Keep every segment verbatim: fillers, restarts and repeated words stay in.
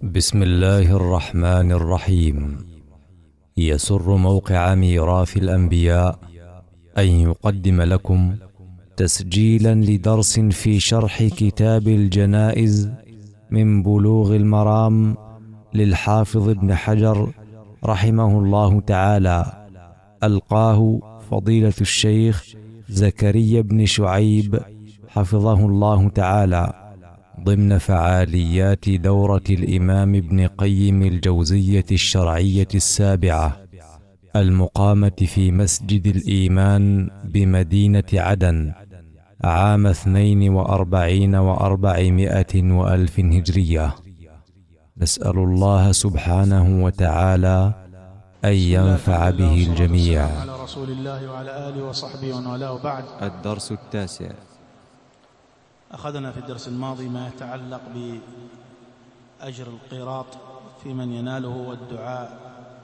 بسم الله الرحمن الرحيم. يسر موقع ميراث الأنبياء أن يقدم لكم تسجيلا لدرس في شرح كتاب الجنائز من بلوغ المرام للحافظ ابن حجر رحمه الله تعالى، ألقاه فضيلة الشيخ زكريا بن شعيب حفظه الله تعالى ضمن فعاليات دورة الإمام ابن قيم الجوزية الشرعية السابعة المقامة في مسجد الإيمان بمدينة عدن عام اثنين وأربعين وأربعمائة وألف هجرية. نسأل الله سبحانه وتعالى أن ينفع به الجميع. على رسول الله وعلى آله وصحبه ومن والاه، بعد. الدرس التاسع. أخذنا في الدرس الماضي ما يتعلق بأجر القيراط في من يناله الدعاء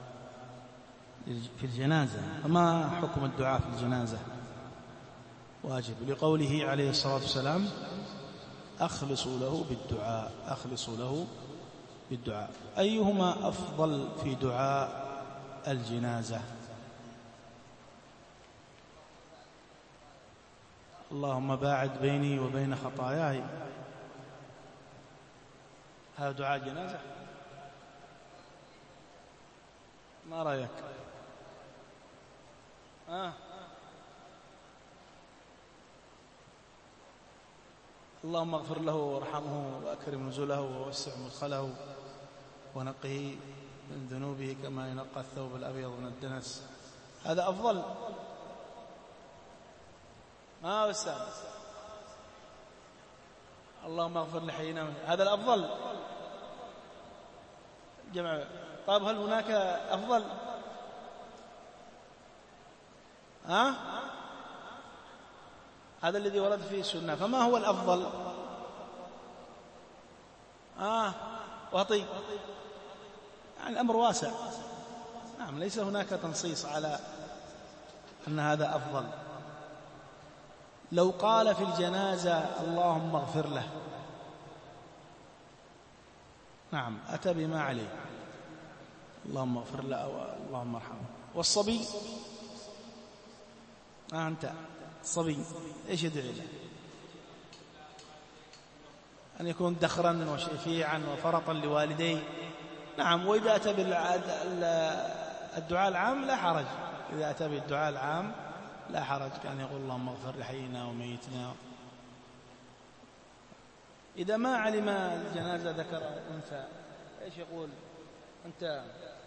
في الجنازة. فما حكم الدعاء في الجنازة؟ واجب، لقوله عليه الصلاة والسلام: أخلصوا له بالدعاء أخلصوا له بالدعاء. أيهما أفضل في دعاء الجنازة؟ اللهم باعد بيني وبين خطاياي، هذا دعاء جنازة؟ ما رأيك؟ آه. اللهم اغفر له وارحمه وأكرم نزله ووسع مدخله ونقه من ذنوبه كما ينقى الثوب الأبيض من الدنس، هذا أفضل. ما هو السابق؟ اللهم اغفر لحينا، هذا الأفضل جمع. طيب هل هناك أفضل؟ ها؟ هذا الذي ورد فيه السنة، فما هو الأفضل؟ آه وطي، يعني الأمر واسع. نعم، ليس هناك تنصيص على أن هذا أفضل. لو قال في الجنازة اللهم اغفر له، نعم أتى بما عليه، اللهم اغفر له أو اللهم ارحمه. والصبي، آه أنت الصبي إيش يدعي له؟ أن يكون دخرا وشفيعا وفرطا لوالديه. نعم، وإذا أتى بالدعاء العام لا حرج، إذا أتى بالدعاء العام لا حرج، كان يقول اللهم اغفر لحينا وميتنا. إذا ما علم الجنازة ذكر أو أنثى إيش يقول؟ أنت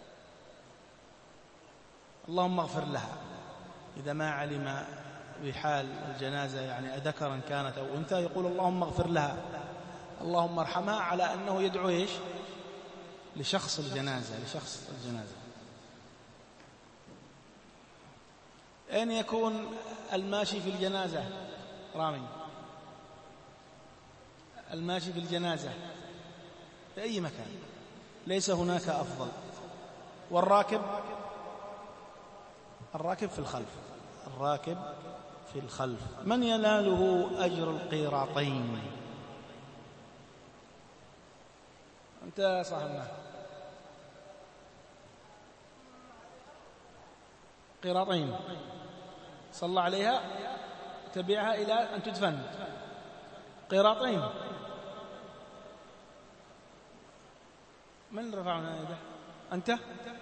اللهم اغفر لها. إذا ما علم بحال الجنازة يعني أذكرا كانت أو أنثى، يقول اللهم اغفر لها، اللهم ارحمها، على أنه يدعو إيش؟ لشخص الجنازة لشخص الجنازة. أين يكون الماشي في الجنازة؟ رامي، الماشي في الجنازة في أي مكان، ليس هناك أفضل. والراكب، الراكب في الخلف الراكب في الخلف من يناله أجر القيراطين؟ أنت صاحبنا قيراطين، صلى عليها تبعها إلى أن تدفن، قيراطين. من رفعنا يده؟ أنت؟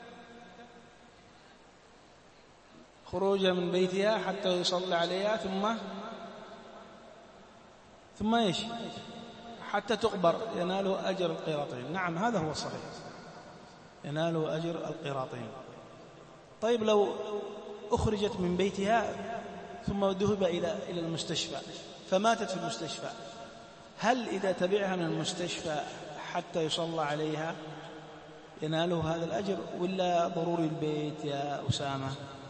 خروجها من بيتها حتى يصلي عليها، ثم ثم إيش؟ حتى تقبر، يناله أجر القيراطين. نعم، هذا هو الصحيح، يناله أجر القيراطين. طيب لو أخرجت من بيتها ثم ذهب إلى إلى المستشفى فماتت في المستشفى، هل إذا تبعها من المستشفى حتى يصلى عليها يناله هذا الأجر، ولا ضروري البيت يا أسامة؟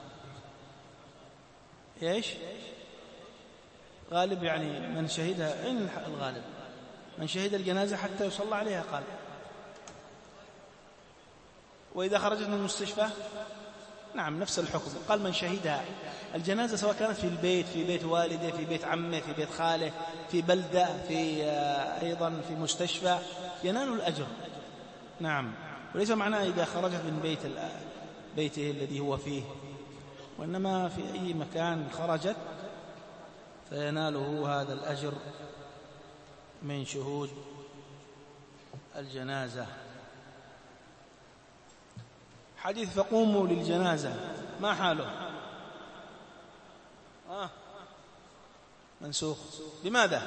إيش غالب يعني من شهدها؟ أين الغالب؟ من شهد الجنازة حتى يصلى عليها قال. وإذا خرجت من المستشفى نعم نفس الحكم، قال من شهدها الجنازة، سواء كانت في البيت، في بيت والده، في بيت عمه، في بيت خاله، في بلدة، في أيضا في مستشفى، ينال الأجر نعم، وليس معناه إذا خرج من بيت بيته الذي هو فيه، وإنما في أي مكان خرجت فيناله هذا الأجر من شهود الجنازة. حديث فقوموا للجنازة ما حاله؟ آه منسوخ. لماذا؟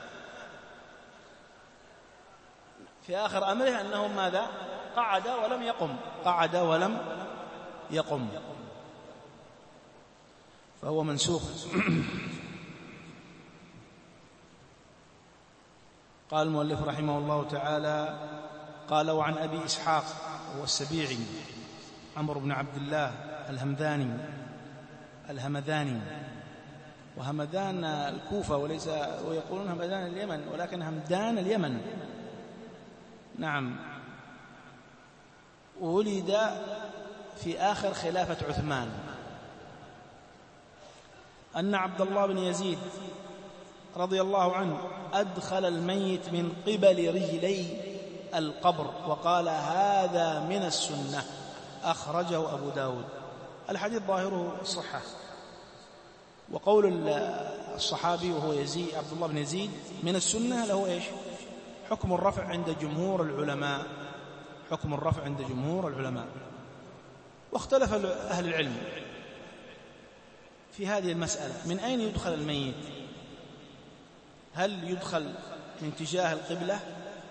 في آخر أمره أنه ماذا؟ قعد ولم يقم، قعد ولم يقم، فهو منسوخ. قال المؤلف رحمه الله تعالى: قال وعن أبي إسحاق هو السبيعي عمرو بن عبد الله الهمداني الهمداني، وهمدان الكوفة وليس، ويقولون همدان اليمن ولكن همدان اليمن. نعم، ولد في آخر خلافة عثمان، أن عبد الله بن يزيد رضي الله عنه أدخل الميت من قبل رجلي القبر وقال: هذا من السنة، أخرجه أبو داود. الحديث ظاهره الصحة، وقول الصحابي وهو يزيد عبد الله بن يزيد من السنة له إيش؟ حكم الرفع عند جمهور العلماء، حكم الرفع عند جمهور العلماء. واختلف أهل العلم في هذه المسألة: من أين يدخل الميت؟ هل يدخل من تجاه القبلة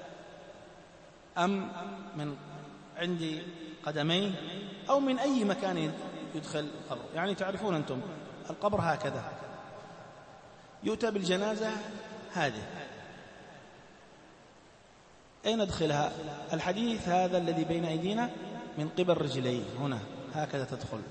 أم من عند قدميه أو من أي مكان يدخل القبر؟ يعني تعرفون أنتم القبر هكذا، يؤتى بالجنازة هذه، أين ندخلها؟ الحديث هذا الذي بين أيدينا من قبل رجليه هنا هكذا تدخل،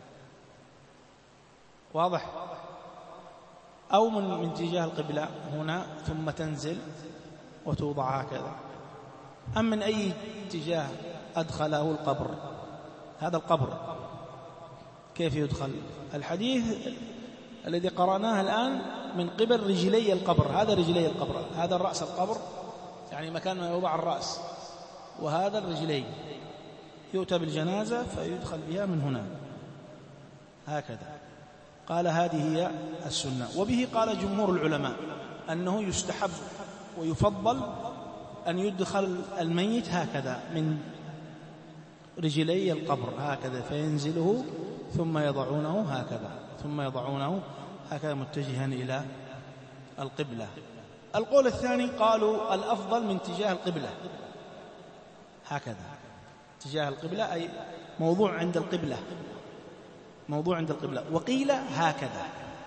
واضح؟ أو من من اتجاه القبلة هنا ثم تنزل وتوضع هكذا، أم من أي اتجاه أدخله القبر؟ هذا القبر كيف يدخل؟ الحديث الذي قرأناه الآن من قبل رجلي القبر، هذا رجلي القبر، هذا الرأس القبر يعني مكان ما يوضع الرأس، وهذا الرجلين، يؤتى بالجنازة فيدخل بها من هنا هكذا. قال هذه هي السنة، وبه قال جمهور العلماء أنه يستحب ويفضل أن يدخل الميت هكذا من رجلي القبر هكذا، فينزله ثم يضعونه هكذا، ثم يضعونه هكذا متجها إلى القبلة. القول الثاني قالوا الأفضل من تجاه القبلة هكذا، تجاه القبلة أي موضوع عند القبلة، موضوع عند القبلة. وقيل هكذا،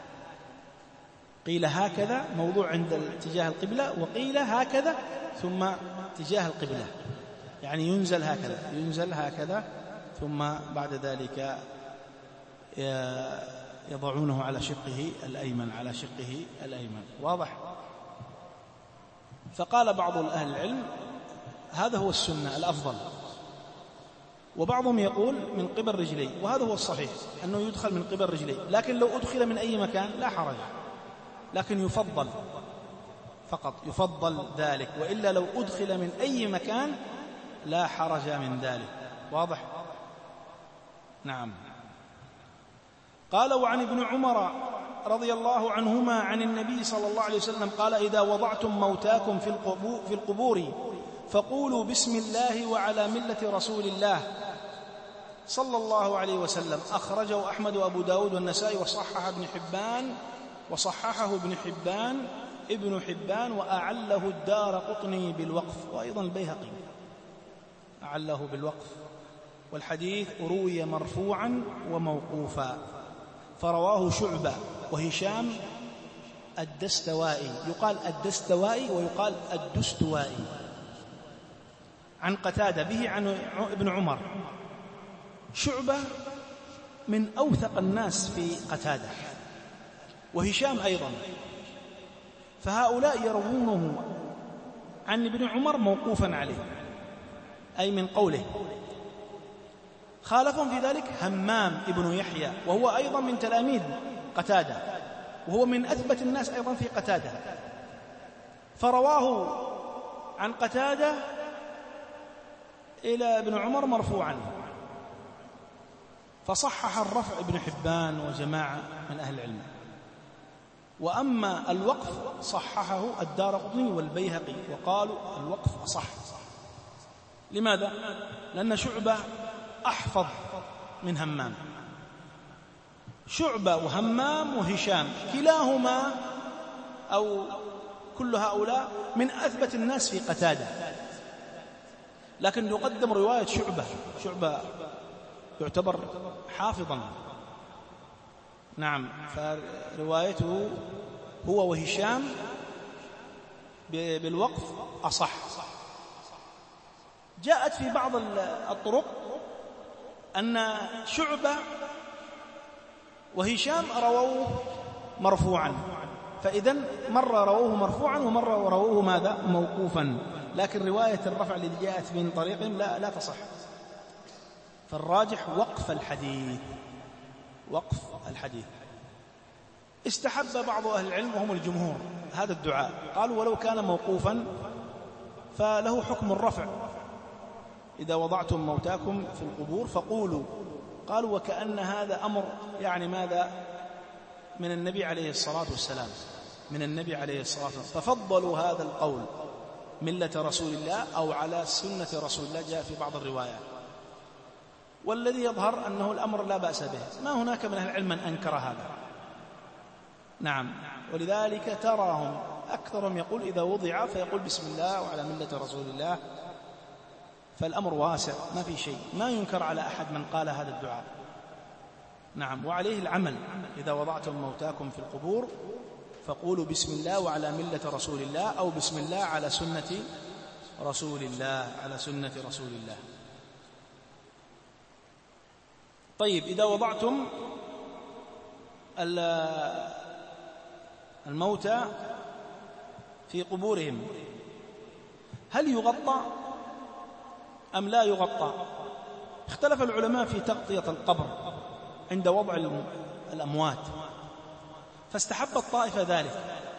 قيل هكذا موضوع عند اتجاه القبلة، وقيل هكذا ثم تجاه القبلة، يعني ينزل هكذا، ينزل هكذا ثم بعد ذلك يضعونه على شقه الأيمن، على شقه الأيمن، واضح؟ فقال بعض أهل العلم هذا هو السنة الأفضل، وبعضهم يقول من قبل رجلي، وهذا هو الصحيح أنه يدخل من قبل رجلي، لكن لو أدخل من أي مكان لا حرج، لكن يفضل فقط، يفضل ذلك، وإلا لو أدخل من أي مكان لا حرج من ذلك، واضح؟ نعم. قال وعن ابن عمر رضي الله عنهما عن النبي صلى الله عليه وسلم قال: إذا وضعتم موتاكم في القبور فقولوا بسم الله وعلى ملة رسول الله صلى الله عليه وسلم. أخرجه أحمد وأبو داود والنسائي وصححه ابن حبان وصححه ابن حبان ابن حبان وأعله الدارقطني بالوقف، وأيضا البيهقي أعله بالوقف. والحديث روي مرفوعا وموقوفا، فرواه شعبة وهشام الدستوائي، يقال الدستوائي ويقال الدستوائي، عن قتادة به عن ابن عمر. شعبة من أوثق الناس في قتادة، وهشام أيضا، فهؤلاء يروونه عن ابن عمر موقوفا عليه، أي من قوله. خالفهم في ذلك همام ابن يحيى، وهو أيضا من تلاميذ قتادة، وهو من أثبت الناس أيضا في قتادة، فرواه عن قتادة إلى ابن عمر مرفوعا، فصحح الرفع ابن حبان وجماعة من أهل العلم. وأما الوقف صححه الدارقطني والبيهقي وقالوا الوقف أصح. لماذا؟ لأن شعبة أحفظ من همام. شعبة وهمام وهشام كلاهما أو كل هؤلاء من أثبت الناس في قتادة، لكن يقدم رواية شعبة. شعبة يعتبر حافظا، نعم، فروايته هو وهشام بالوقف أصح. جاءت في بعض الطرق أن شعبة وهشام رووه مرفوعا، فإذن مرة رووه مرفوعا ومرة رووه ماذا؟ موقوفا، لكن رواية الرفع التي جاءت من طريقهم لا, لا تصح. فالراجح وقف الحديث، وقف الحديث. استحب بعض أهل العلم وهم الجمهور هذا الدعاء، قالوا ولو كان موقوفا فله حكم الرفع، إذا وضعتم موتاكم في القبور فقولوا. قالوا وكأن هذا أمر يعني ماذا؟ من النبي عليه الصلاة والسلام، من النبي عليه الصلاة والسلام، ففضلوا هذا القول ملة رسول الله أو على سنة رسول الله، جاء في بعض الروايات. والذي يظهر أنه الأمر لا بأس به، ما هناك من أهل العلم من أنكر هذا، نعم. ولذلك تراهم أكثرهم يقول إذا وضع فيقول بسم الله وعلى ملة رسول الله، فالأمر واسع ما في شيء، ما ينكر على أحد من قال هذا الدعاء، نعم. وعليه العمل، إذا وضعتم موتاكم في القبور فقولوا بسم الله وعلى ملة رسول الله، أو بسم الله على سنة رسول الله، على سنة رسول الله. طيب، إذا وضعتم الموتى في قبورهم هل يغطى أم لا يغطى؟ اختلف العلماء في تغطية القبر عند وضع الأموات، فاستحبت طائفة ذلك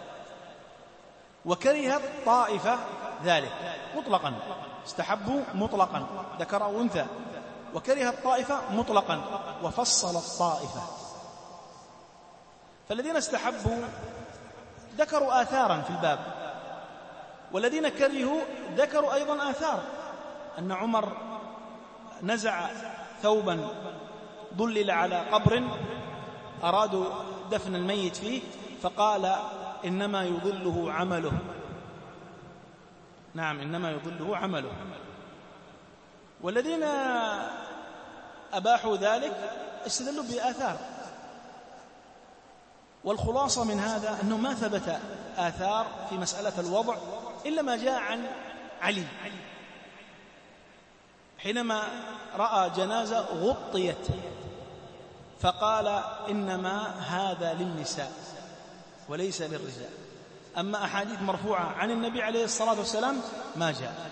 وكرهت طائفة ذلك مطلقا، استحبوا مطلقا ذكر أو أنثى، وكرهت طائفة مطلقا وفصلت طائفة. فالذين استحبوا ذكروا آثارا في الباب، والذين كرهوا ذكروا أيضا آثار، أن عمر نزع ثوبا ضلل على قبر أرادوا دفن الميت فيه، فقال إنما يضله عمله، نعم، إنما يضله عمله. والذين أباحوا ذلك استدلوا بآثار. والخلاصة من هذا أنه ما ثبت آثار في مسألة الوضع إلا ما جاء عن علي حينما رأى جنازة غطيت فقال إنما هذا للنساء وليس للرجال. أما أحاديث مرفوعة عن النبي عليه الصلاة والسلام ما جاء.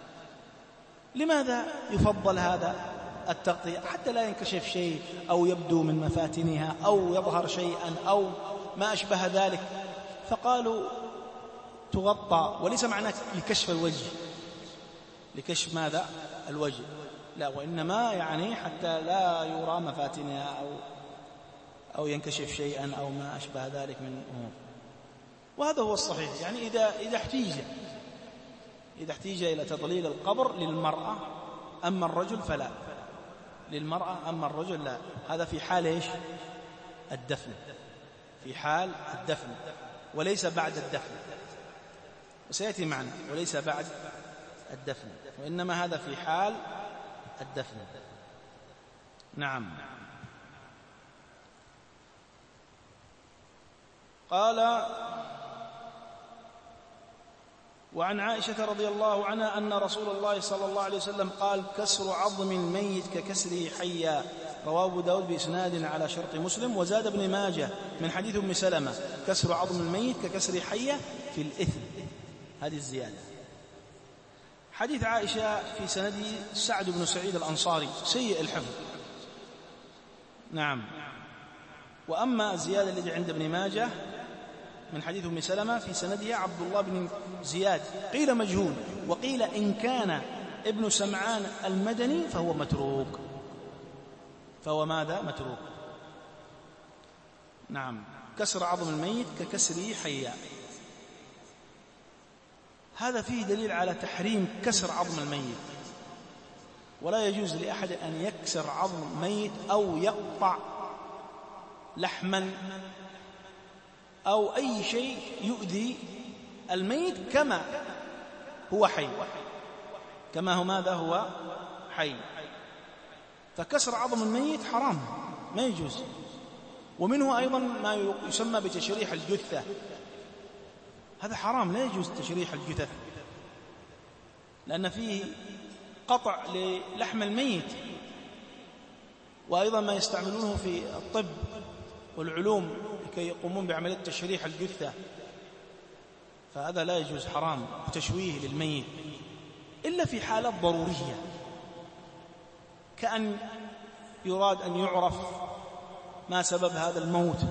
لماذا يفضل هذا التغطية؟ حتى لا ينكشف شيء أو يبدو من مفاتنها أو يظهر شيئا أو ما أشبه ذلك، فقالوا تغطى، وليس معناه لكشف الوجه، لكشف ماذا؟ الوجه، لا، وإنما يعني حتى لا يرى مفاتنها أو أو ينكشف شيئا أو ما أشبه ذلك من أمور. وهذا هو الصحيح، يعني إذا إذا احتيج إذا احتيج إلى تضليل القبر للمرأة، أما الرجل فلا، للمرأة أما الرجل لا. هذا في حال إيش؟ الدفن، في حال الدفن وليس بعد الدفن، وسيأتي معنا وليس بعد الدفن، وإنما هذا في حال الدفن. نعم. قال: وعن عائشة رضي الله عنها أن رسول الله صلى الله عليه وسلم قال: كسر عظم الميت ككسره حيا، رواه أبو داود بإسناد على شرط مسلم. وزاد ابن ماجه من حديث أم سلمة: كسر عظم الميت ككسر حيا في الإثم، هذه الزيادة. حديث عائشة في سنده سعد بن سعيد الأنصاري سيء الحفظ، نعم. وأما الزيادة التي عند ابن ماجه من حديث أم سلمة في سندها عبد الله بن زياد، قيل مجهول وقيل إن كان ابن سمعان المدني فهو متروك، فهو ماذا؟ متروك. نعم. كسر عظم الميت ككسره حيا، هذا فيه دليل على تحريم كسر عظم الميت، ولا يجوز لأحد أن يكسر عظم ميت أو يقطع لحما أو أي شيء يؤذي الميت كما هو حي، كما هو ماذا هو حي. فكسر عظم الميت حرام، ما يجوز. ومنه أيضا ما يسمى بتشريح الجثة، هذا حرام، لا يجوز تشريح الجثث، لأن فيه قطع للحم الميت. وأيضا ما يستعملونه في الطب والعلوم لكي يقومون بعملية تشريح الجثة، فهذا لا يجوز، حرام تشويه للميت إلا في حالات ضرورية، كأن يراد أن يعرف ما سبب هذا الموت.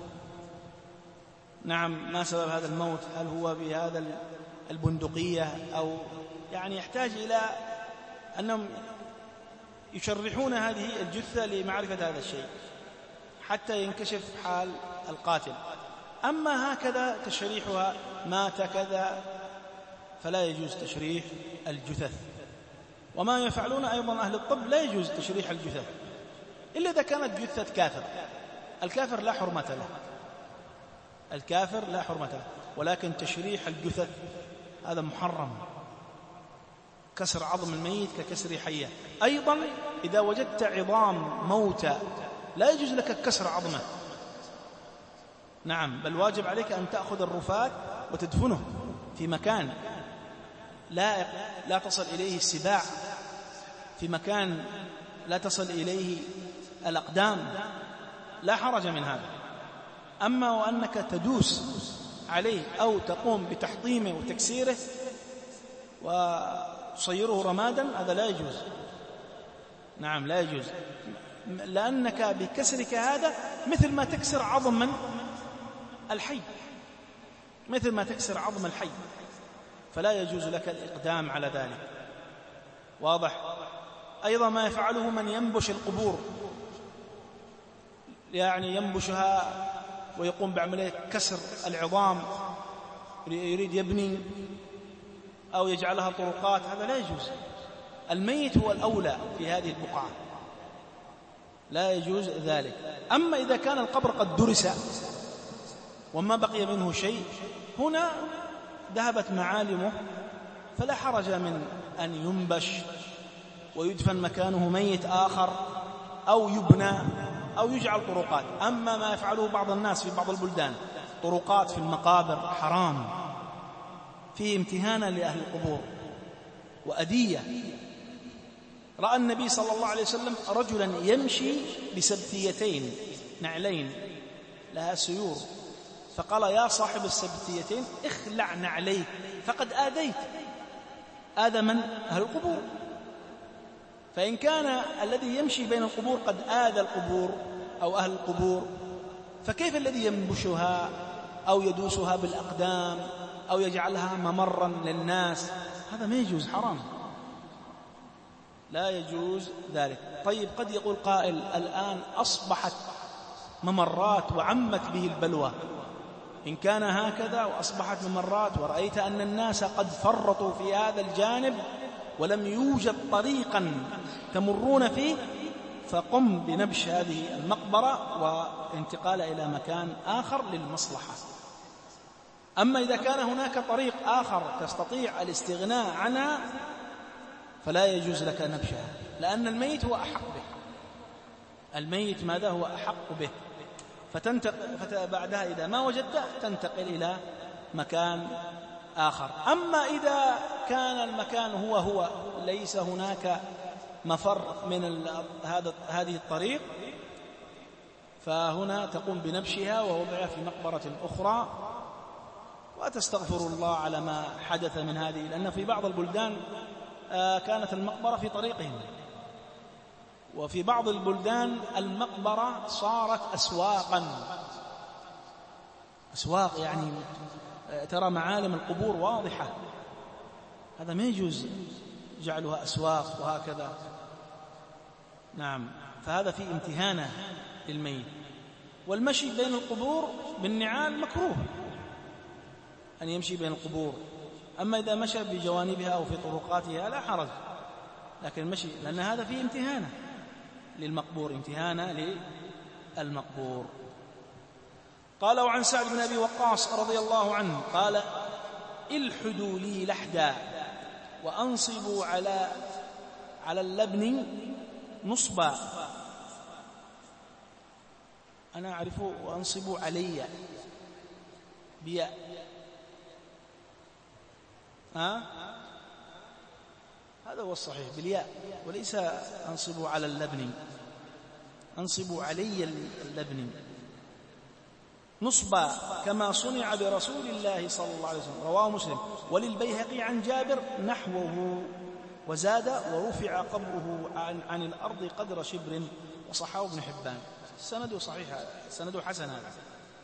نعم، ما سبب هذا الموت، هل هو بهذا البندقية أو يعني يحتاج إلى أنهم يشرحون هذه الجثة لمعرفة هذا الشيء حتى ينكشف حال القاتل. أما هكذا تشريحها مات كذا فلا يجوز تشريح الجثث. وما يفعلون أيضا أهل الطب لا يجوز تشريح الجثث إلا إذا كانت جثة كافر. الكافر لا حرمة له، الكافر لا حرمة له، ولكن تشريح الجثث هذا محرم. كسر عظم الميت ككسر حية. أيضا إذا وجدت عظام موتى لا يجوز لك كسر عظمه، نعم، بل واجب عليك أن تأخذ الرفات وتدفنه في مكان لا لا تصل إليه السباع، في مكان لا تصل إليه الأقدام، لا حرج من هذا. أما وأنك تدوس عليه أو تقوم بتحطيمه وتكسيره وتصيره رمادا، هذا لا يجوز، نعم لا يجوز، لأنك بكسرك هذا مثل ما تكسر عظم من الحي، مثل ما تكسر عظم الحي، فلا يجوز لك الإقدام على ذلك. واضح؟ أيضا ما يفعله من ينبش القبور، يعني ينبشها ويقوم بعملية كسر العظام، يريد يبني أو يجعلها طرقات، هذا لا يجوز. الميت هو الأولى في هذه البقعة، لا يجوز ذلك. أما إذا كان القبر قد درس وما بقي منه شيء، هنا ذهبت معالمه، فلا حرج من أن ينبش ويدفن مكانه ميت آخر أو يبنى أو يجعل طرقات. أما ما يفعله بعض الناس في بعض البلدان، طرقات في المقابر، حرام، فيه امتهانا لأهل القبور وأذية. رأى النبي صلى الله عليه وسلم رجلا يمشي بسبتيتين نعلين لها سيور، فقال: يا صاحب السبتيتين اخلع نعليك فقد آذيت. آذى من؟ أهل القبور. فإن كان الذي يمشي بين القبور قد آذى القبور أو أهل القبور، فكيف الذي ينبشها أو يدوسها بالأقدام أو يجعلها ممرا للناس؟ هذا ما يجوز، حرام، لا يجوز ذلك. طيب، قد يقول قائل: الآن أصبحت ممرات وعمت به البلوى. إن كان هكذا وأصبحت ممرات ورأيت أن الناس قد فرطوا في هذا الجانب ولم يوجد طريقا تمرون فيه، فقم بنبش هذه المقبرة وانتقال إلى مكان آخر للمصلحة. أما إذا كان هناك طريق آخر تستطيع الاستغناء عنها فلا يجوز لك نبشها، لأن الميت هو أحق به، الميت ماذا هو أحق به. فتنتقل بعدها إذا ما وجدته تنتقل إلى مكان آخر. أما إذا كان المكان هو هو ليس هناك مفر من هذا هذه الطريق، فهنا تقوم بنبشها ووضعها في مقبرة أخرى وتستغفر الله على ما حدث من هذه، لأن في بعض البلدان كانت المقبرة في طريقهم، وفي بعض البلدان المقبرة صارت أسواقا، أسواق يعني ترى معالم القبور واضحة. هذا ما يجوز جعلها أسواق وهكذا. نعم، فهذا في امتهانة للميت. والمشي بين القبور بالنعال مكروه، أن يمشي بين القبور. أما إذا مشى بجوانبها أو في طرقاتها لا حرج، لكن المشي لأن هذا فيه امتهانة للمقبور، امتهانة للمقبور. قال: وعن سعد بن أبي وقاص رضي الله عنه قال: الحدوا لي لحدا وأنصبوا على على اللبن نصبا. أنا أعرفه وأنصبوا علي بياء، ها؟ هذا هو الصحيح بالياء، وليس أنصبوا على اللبن، أنصبوا علي اللبن نصبا كما صنع برسول الله صلى الله عليه وسلم. رواه مسلم. وللبيهقي عن جابر نحوه، وزاد: ورفع قبره عن, عن الأرض قدر شبر، وصححه ابن حبان. سنده صحيح، سنده حسن. هذا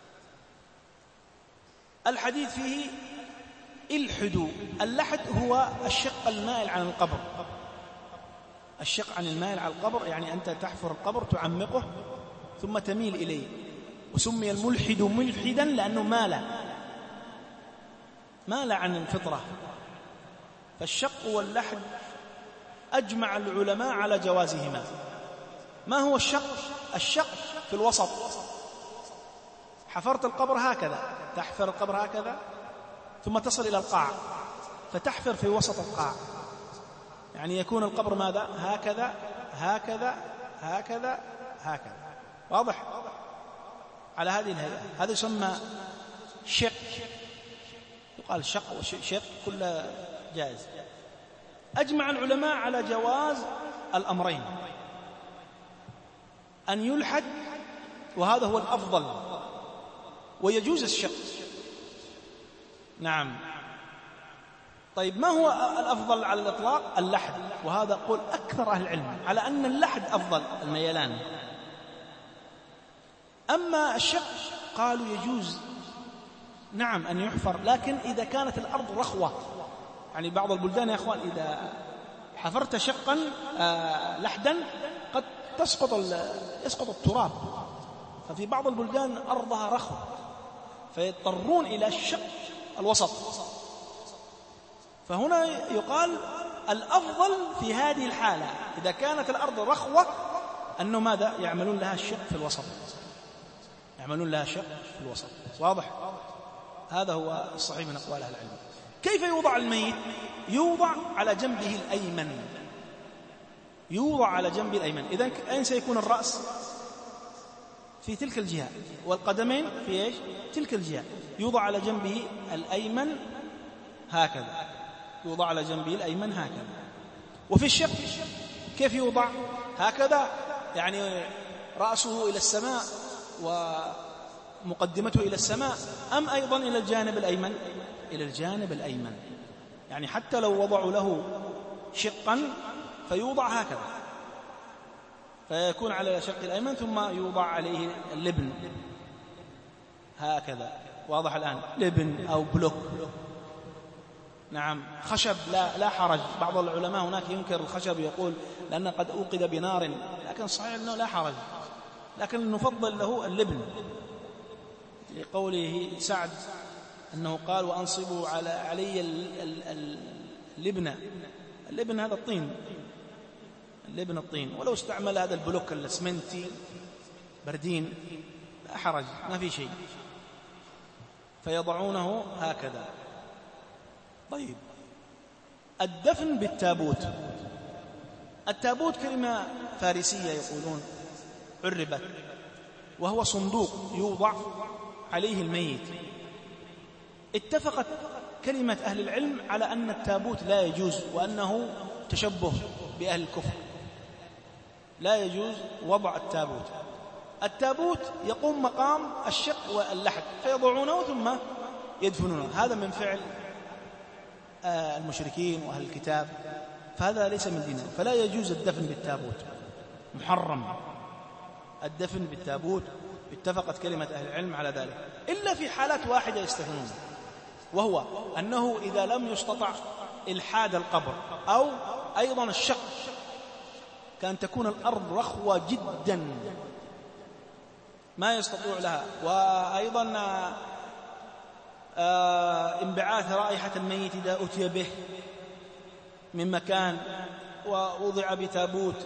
الحديث فيه الحدو. اللحد هو الشق المائل عن القبر، الشق عن المائل على القبر، يعني أنت تحفر القبر تعمقه ثم تميل إليه. وسمي الملحد ملحدا لأنه مال مال عن الفطرة. فالشق واللحد أجمع العلماء على جوازهما. ما هو الشق؟ الشق في الوسط. حفرت القبر هكذا، تحفر القبر هكذا ثم تصل إلى القاع، فتحفر في وسط القاع، يعني يكون القبر ماذا؟ هكذا هكذا هكذا هكذا. واضح؟ على هذه الهيئة. هذا يسمى شق، يقال شق وشق، كل جائز. أجمع العلماء على جواز الأمرين، أن يلحد، وهذا هو الأفضل، ويجوز الشق. نعم. طيب ما هو الأفضل على الإطلاق؟ اللحد، وهذا قول أكثر أهل العلم على أن اللحد أفضل، الميلان. أما الشق قالوا يجوز نعم أن يحفر، لكن إذا كانت الأرض رخوة. يعني بعض البلدان يا أخوان إذا حفرت شقا آه لحدا قد تسقط يسقط التراب، ففي بعض البلدان أرضها رخوة فيضطرون إلى الشق الوسط. فهنا يقال الأفضل في هذه الحالة إذا كانت الأرض رخوة أنه ماذا؟ يعملون لها الشق في الوسط، يعملون لها شق في الوسط. واضح؟ هذا هو الصحيح من أقوال أهل العلم. كيف يوضع الميت؟ يوضع على جنبه الأيمن، يوضع على جنبه الأيمن. إذن أين سيكون الرأس؟ في تلك الجهة، والقدمين في إيش؟ تلك الجهة. يوضع على جنبه الأيمن هكذا، يوضع على جنبه الأيمن هكذا. وفي الشق كيف يوضع؟ هكذا، يعني رأسه إلى السماء ومقدمته إلى السماء، أم أيضا إلى الجانب الأيمن؟ إلى الجانب الأيمن. يعني حتى لو وضعوا له شقا فيوضع هكذا، فيكون على شق الأيمن ثم يوضع عليه اللبن هكذا. واضح الآن؟ لبن أو بلوك، نعم، خشب لا لا حرج. بعض العلماء هناك ينكر الخشب، يقول لأنه قد أوقد بنار، لكن صحيح أنه لا حرج، لكن نفضل له اللبن لقوله سعد أنه قال: وأنصبوا على علي اللبن. اللبن هذا الطين، اللبن الطين. ولو استعمل هذا البلوك الاسمنتي بردين لا حرج، ما في شيء، فيضعونه هكذا. طيب، الدفن بالتابوت. التابوت كلمة فارسية يقولون عربت، وهو صندوق يوضع عليه الميت. اتفقت كلمة أهل العلم على أن التابوت لا يجوز، وأنه تشبه بأهل الكفر، لا يجوز وضع التابوت. التابوت يقوم مقام الشق واللحد، فيضعونه ثم يدفنونه. هذا من فعل المشركين وأهل الكتاب، فهذا ليس من ديننا، فلا يجوز الدفن بالتابوت، محرم الدفن بالتابوت. اتفقت كلمة أهل العلم على ذلك، إلا في حالات واحدة يستثنون، وهو أنه إذا لم يستطع إلحاد القبر، أو أيضا الشق، كان تكون الأرض رخوة جدا ما يستطيع لها، وأيضا انبعاث رائحة الميت إذا أتي به من مكان ووضع بتابوت،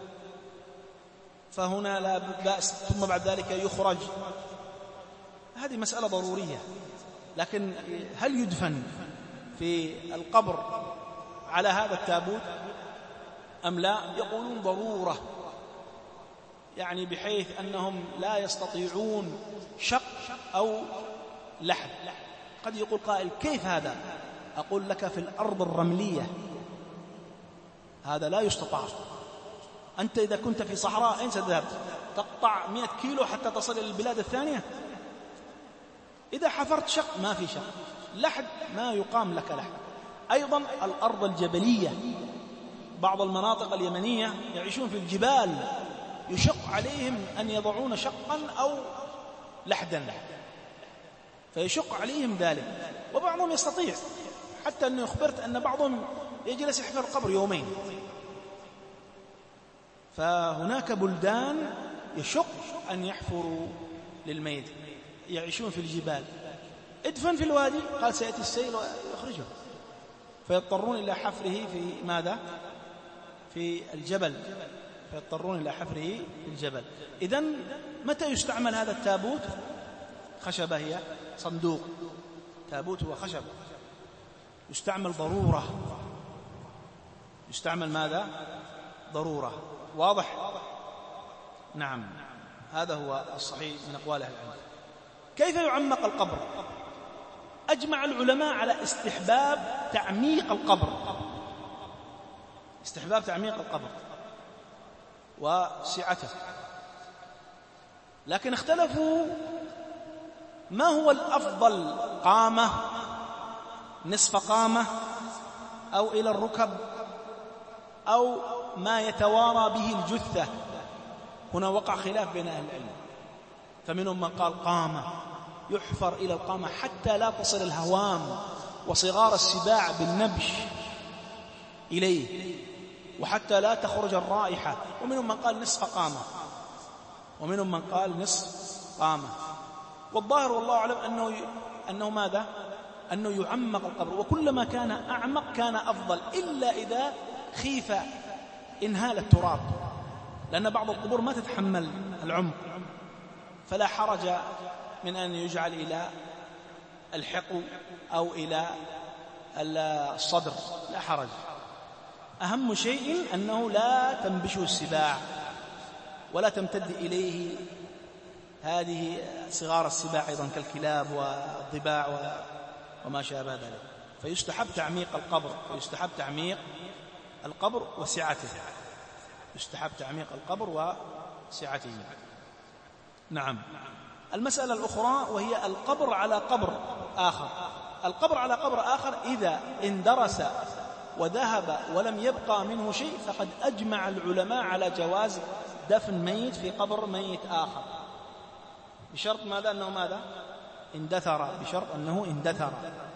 فهنا لا بأس، ثم بعد ذلك يخرج. هذه مسألة ضرورية. لكن هل يدفن في القبر على هذا التابوت أم لا؟ يقولون ضرورة، يعني بحيث أنهم لا يستطيعون شق أو لحد. قد يقول قائل كيف هذا؟ أقول لك في الأرض الرملية هذا لا يستطاع. أنت إذا كنت في صحراء أين ستذهب؟ تقطع مئة كيلو حتى تصل إلى البلاد الثانية؟ إذا حفرت شق ما في شق، لحد ما يقام لك لحد. أيضا الأرض الجبلية، بعض المناطق اليمنية يعيشون في الجبال، يشق عليهم أن يضعون شقا أو لحدا، فيشق عليهم ذلك. وبعضهم يستطيع، حتى أنه أخبرت أن بعضهم يجلس يحفر القبر يومين. فهناك بلدان يشق أن يحفروا للميت، يعيشون في الجبال. ادفن في الوادي، قال سيأتي السيل ويخرجه، فيضطرون إلى حفره في ماذا؟ في الجبل، فيضطرون إلى حفره في الجبل. إذن متى يستعمل هذا التابوت؟ خشبة، هي صندوق، تابوت هو خشب، يستعمل ضرورة، يستعمل ماذا؟ ضرورة. واضح؟ نعم، هذا هو الصحيح من أقوال أهل العلم. كيف يعمق القبر؟ أجمع العلماء على استحباب تعميق القبر، استحباب تعميق القبر وسعته، لكن اختلفوا ما هو الأفضل، قامة، نصف قامة، أو إلى الركب، أو ما يتوارى به الجثة. هنا وقع خلاف بين أهل العلم، فمنهم من قال قامة، يحفر إلى القامة حتى لا تصل الهوام وصغار السباع بالنبش إليه، وحتى لا تخرج الرائحة. ومنهم من قال نصف قامة، ومنهم من قال نصف قامة. والظاهر والله أعلم أنه, أنه ماذا؟ أنه يعمق القبر، وكلما كان أعمق كان أفضل، إلا إذا خيف إنهال التراب، لأن بعض القبور ما تتحمل العمق، فلا حرج من أن يجعل إلى الحقو أو إلى الصدر، لا حرج. أهم شيء أنه لا تنبشه السباع ولا تمتد إليه هذه صغار السباع أيضا كالكلاب والضباع وما شابه ذلك. فيستحب تعميق القبر، فيستحب تعميق القبر وسعته، يستحب تعميق القبر وسعته. نعم. المسألة الأخرى وهي القبر على قبر آخر. القبر على قبر آخر إذا اندرس وذهب ولم يبقى منه شيء، فقد أجمع العلماء على جواز دفن ميت في قبر ميت آخر، بشرط ماذا؟ أنه ماذا؟ اندثر، بشرط أنه اندثر.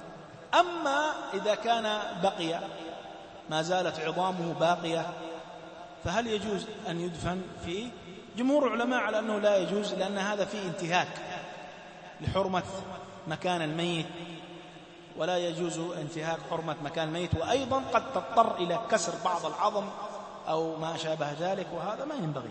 أما إذا كان بقي، ما زالت عظامه باقية، فهل يجوز أن يدفن فيه؟ جمهور العلماء على أنه لا يجوز، لأن هذا فيه انتهاك لحرمة مكان الميت، ولا يجوز انتهاك حرمة مكان الميت، وأيضا قد تضطر إلى كسر بعض العظم أو ما شابه ذلك، وهذا ما ينبغي.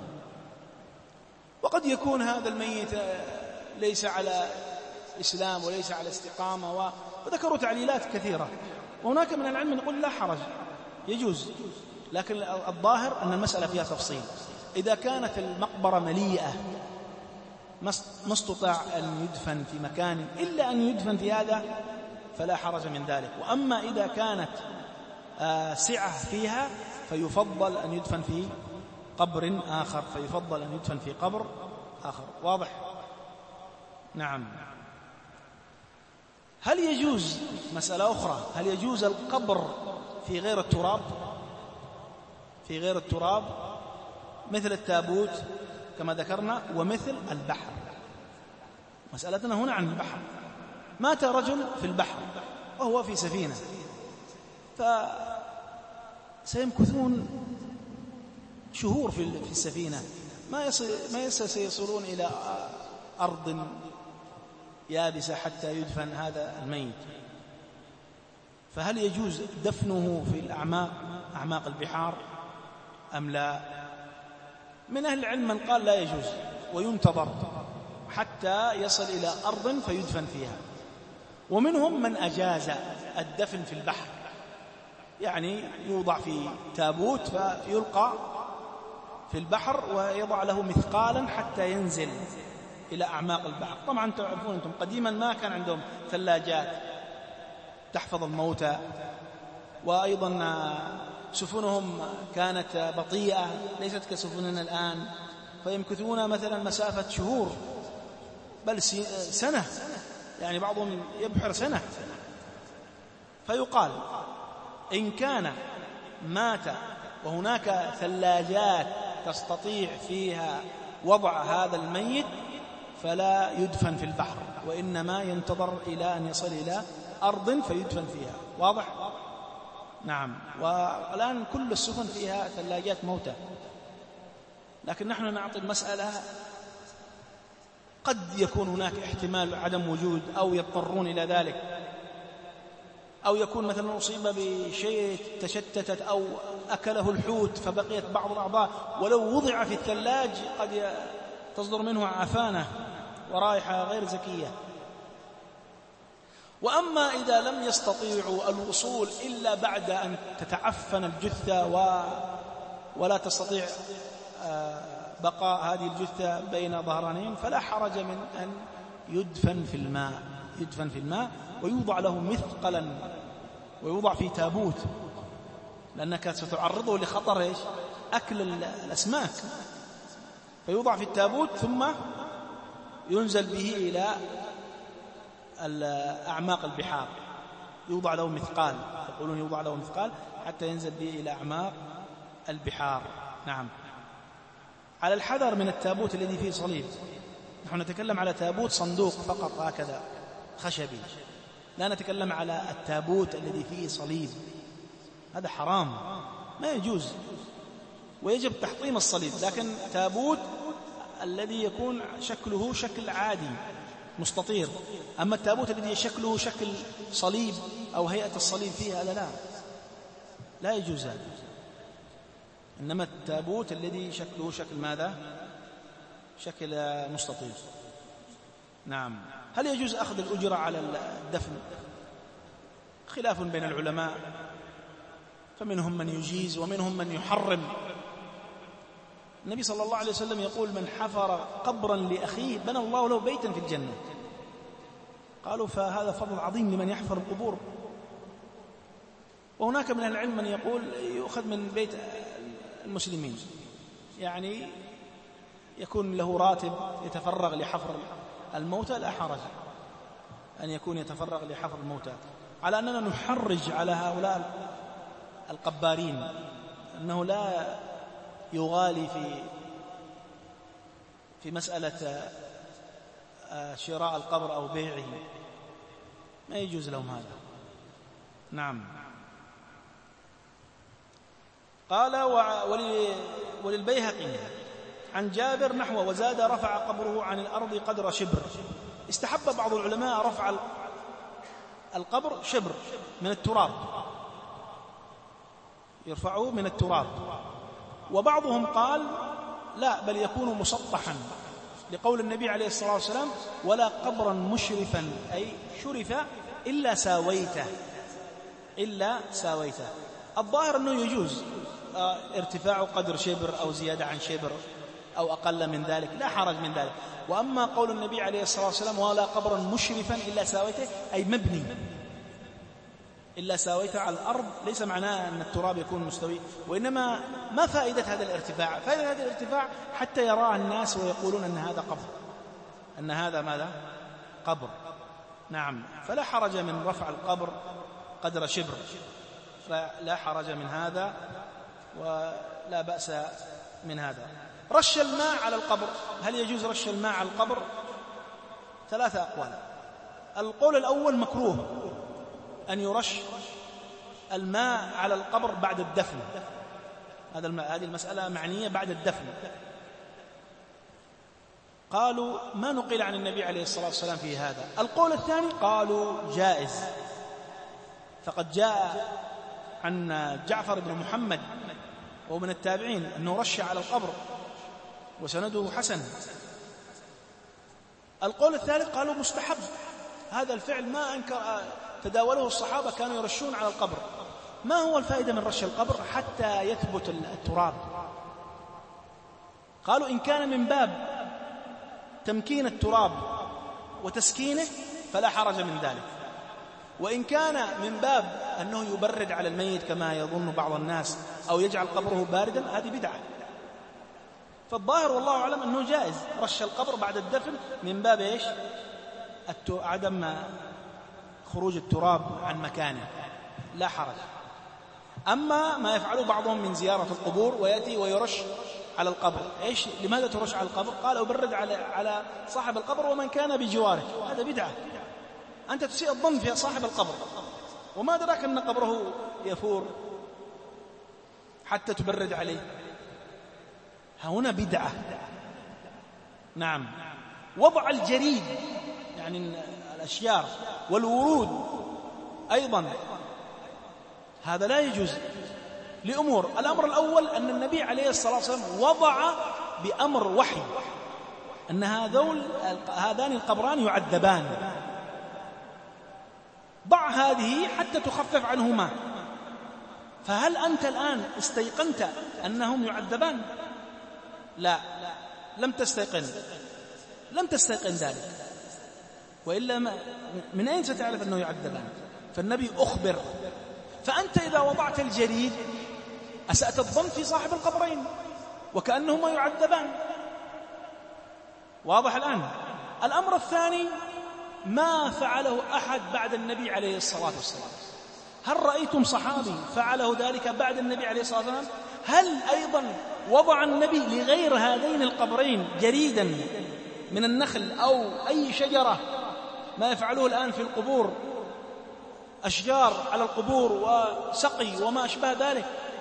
وقد يكون هذا الميت ليس على إسلام وليس على استقامة، وذكروا تعليلات كثيرة، وهناك من العلم يقول لا حرج، يجوز. لكن الظاهر أن المسألة فيها تفصيل. إذا كانت المقبرة مليئة ما استطاع أن يدفن في مكان إلا أن يدفن في هذا فلا حرج من ذلك. وأما إذا كانت سعة فيها فيفضل أن يدفن في قبر آخر، فيفضل أن يدفن في قبر آخر. واضح؟ نعم. هل يجوز، مسألة أخرى، هل يجوز القبر في غير التراب؟ في غير التراب مثل التابوت كما ذكرنا، ومثل البحر. مسألتنا هنا عن البحر. مات رجل في البحر وهو في سفينة، فسيمكثون شهور في السفينة، ما يصل ما يصل سيصلون إلى أرض يابسة حتى يدفن هذا الميت. فهل يجوز دفنه في الأعماق أعماق البحار أم لا؟ من أهل العلم من قال لا يجوز وينتظر حتى يصل إلى أرض فيدفن فيها، ومنهم من أجاز الدفن في البحر، يعني يوضع في تابوت فيلقى في البحر ويضع له مثقالا حتى ينزل إلى أعماق البحر. طبعا تعرفون أنتم قديما ما كان عندهم ثلاجات تحفظ الموتى، وأيضا سفنهم كانت بطيئة ليست كسفننا الآن، فيمكثون مثلا مسافة شهور بل سنة، يعني بعضهم يبحر سنة. فيقال إن كان مات وهناك ثلاجات تستطيع فيها وضع هذا الميت فلا يدفن في البحر، وإنما ينتظر إلى أن يصل إلى أرض فيدفن فيها. واضح؟ نعم. والآن كل السفن فيها ثلاجات موتى، لكن نحن نعطي المسألة قد يكون هناك احتمال عدم وجود أو يضطرون إلى ذلك، أو يكون مثلا أصيب بشيء تشتتت أو أكله الحوت فبقيت بعض الأعضاء، ولو وضع في الثلاج قد تصدر منه عفانة ورائحة غير زكية. وأما إذا لم يستطيعوا الوصول إلا بعد أن تتعفن الجثة و ولا تستطيع بقاء هذه الجثة بين ظهرانين، فلا حرج من أن يدفن في الماء يدفن في الماء ويوضع له مثقلا ويوضع في تابوت، لأنك ستعرضه لخطر إيش؟ أكل الأسماك، فيوضع في التابوت ثم ينزل به إلى أعماق البحار، يوضع له مثقال، يقولون يوضع له مثقال حتى ينزل به إلى أعماق البحار. نعم. على الحذر من التابوت الذي فيه صليب. نحن نتكلم على تابوت صندوق فقط هكذا خشبي، لا نتكلم على التابوت الذي فيه صليب، هذا حرام ما يجوز ويجب تحطيم الصليب. لكن تابوت الذي يكون شكله شكل عادي مستطير، أما التابوت الذي شكله شكل صليب أو هيئة الصليب فيه هذا لا لا يجوز هذا، إنما التابوت الذي شكله شكل ماذا؟ شكل مستطيل. نعم. هل يجوز أخذ الأجرة على الدفن؟ خلاف بين العلماء، فمنهم من يجيز ومنهم من يحرم. النبي صلى الله عليه وسلم يقول: من حفر قبرا لأخيه بنى الله له بيتا في الجنة. قالوا: فهذا فضل عظيم لمن يحفر القبور. وهناك من العلم من يقول يؤخذ من بيت المسلمين، يعني يكون له راتب يتفرغ لحفر الموتى، لا حرج أن يكون يتفرغ لحفر الموتى، على أننا نحرج على هؤلاء القبارين أنه لا يغالي في في مسألة شراء القبر أو بيعه، ما يجوز لهم هذا. نعم. قال: وللبيهقي عن جابر نحوه وزاد: رفع قبره عن الأرض قدر شبر. استحب بعض العلماء رفع القبر شبر من التراب، يرفعه من التراب، وبعضهم قال لا، بل يكون مسطحا، لقول النبي عليه الصلاة والسلام: ولا قبرا مشرفا، أي شرف إلا ساويته إلا ساويته. الظاهر أنه يجوز ارتفاع قدر شبر أو زيادة عن شبر أو أقل من ذلك، لا حرج من ذلك. وأما قول النبي عليه الصلاة والسلام: ولا قبرا مشرفا إلا ساويته، أي مبني إلا ساويته على الأرض، ليس معناه أن التراب يكون مستوي، وإنما ما فائدة هذا الارتفاع؟ فائدة هذا الارتفاع حتى يراه الناس ويقولون أن هذا قبر، أن هذا ماذا؟ قبر. نعم. فلا حرج من رفع القبر قدر شبر، فلا حرج من هذا ولا بأس من هذا. رش الماء على القبر، هل يجوز رش الماء على القبر؟ ثلاثة أقوال. القول الأول: مكروه أن يرش الماء على القبر بعد الدفن. هذا الماء، هذه المسألة معنية بعد الدفن. قالوا ما نقل عن النبي عليه الصلاة والسلام في هذا. القول الثاني قالوا جائز، فقد جاء عن جعفر بن محمد وهو من التابعين أنه رش على القبر وسنده حسن. القول الثالث قالوا مستحب، هذا الفعل ما أنكر تداوله الصحابة، كانوا يرشون على القبر. ما هو الفائدة من رش القبر حتى يثبت التراب؟ قالوا إن كان من باب تمكين التراب وتسكينه فلا حرج من ذلك، وإن كان من باب أنه يبرد على الميت كما يظن بعض الناس أو يجعل قبره باردا، هذه بدعة. فالظاهر والله أعلم أنه جائز رش القبر بعد الدفن من باب إيش؟ عدم خروج التراب عن مكانه، لا حرج. أما ما يفعله بعضهم من زيارة القبور ويأتي ويرش على القبر، إيش؟ لماذا ترش على القبر؟ قال أبرد على على صاحب القبر ومن كان بجواره. هذا بدعة، أنت تسيء الظن في صاحب القبر، وما أدراك أن قبره يفور حتى تبرد عليه. هنا بدعة. نعم. وضع الجريد يعني الأشجار والورود أيضا هذا لا يجوز لأمور. الأمر الأول أن النبي عليه الصلاة والسلام وضع بأمر وحي أن هذول هذان القبران يعذبان، ضع هذه حتى تخفف عنهما. فهل أنت الآن استيقنت أنهم يعذبان؟ لا، لم تستيقن، لم تستيقن ذلك، وإلا من أين ستعرف أنه يعذبان؟ فالنبي أخبر. فأنت إذا وضعت الجريد أسأت الظن في صاحب القبرين وكأنهما يعذبان. واضح الآن؟ الأمر الثاني ما فعله أحد بعد النبي عليه الصلاة والسلام. هل رأيتم صحابي فعله ذلك بعد النبي عليه الصلاة والسلام؟ هل أيضا وضع النبي لغير هذين القبرين جريدا من النخل أو أي شجرة ما يفعله الآن في القبور، أشجار على القبور وسقي وما أشبه ذلك؟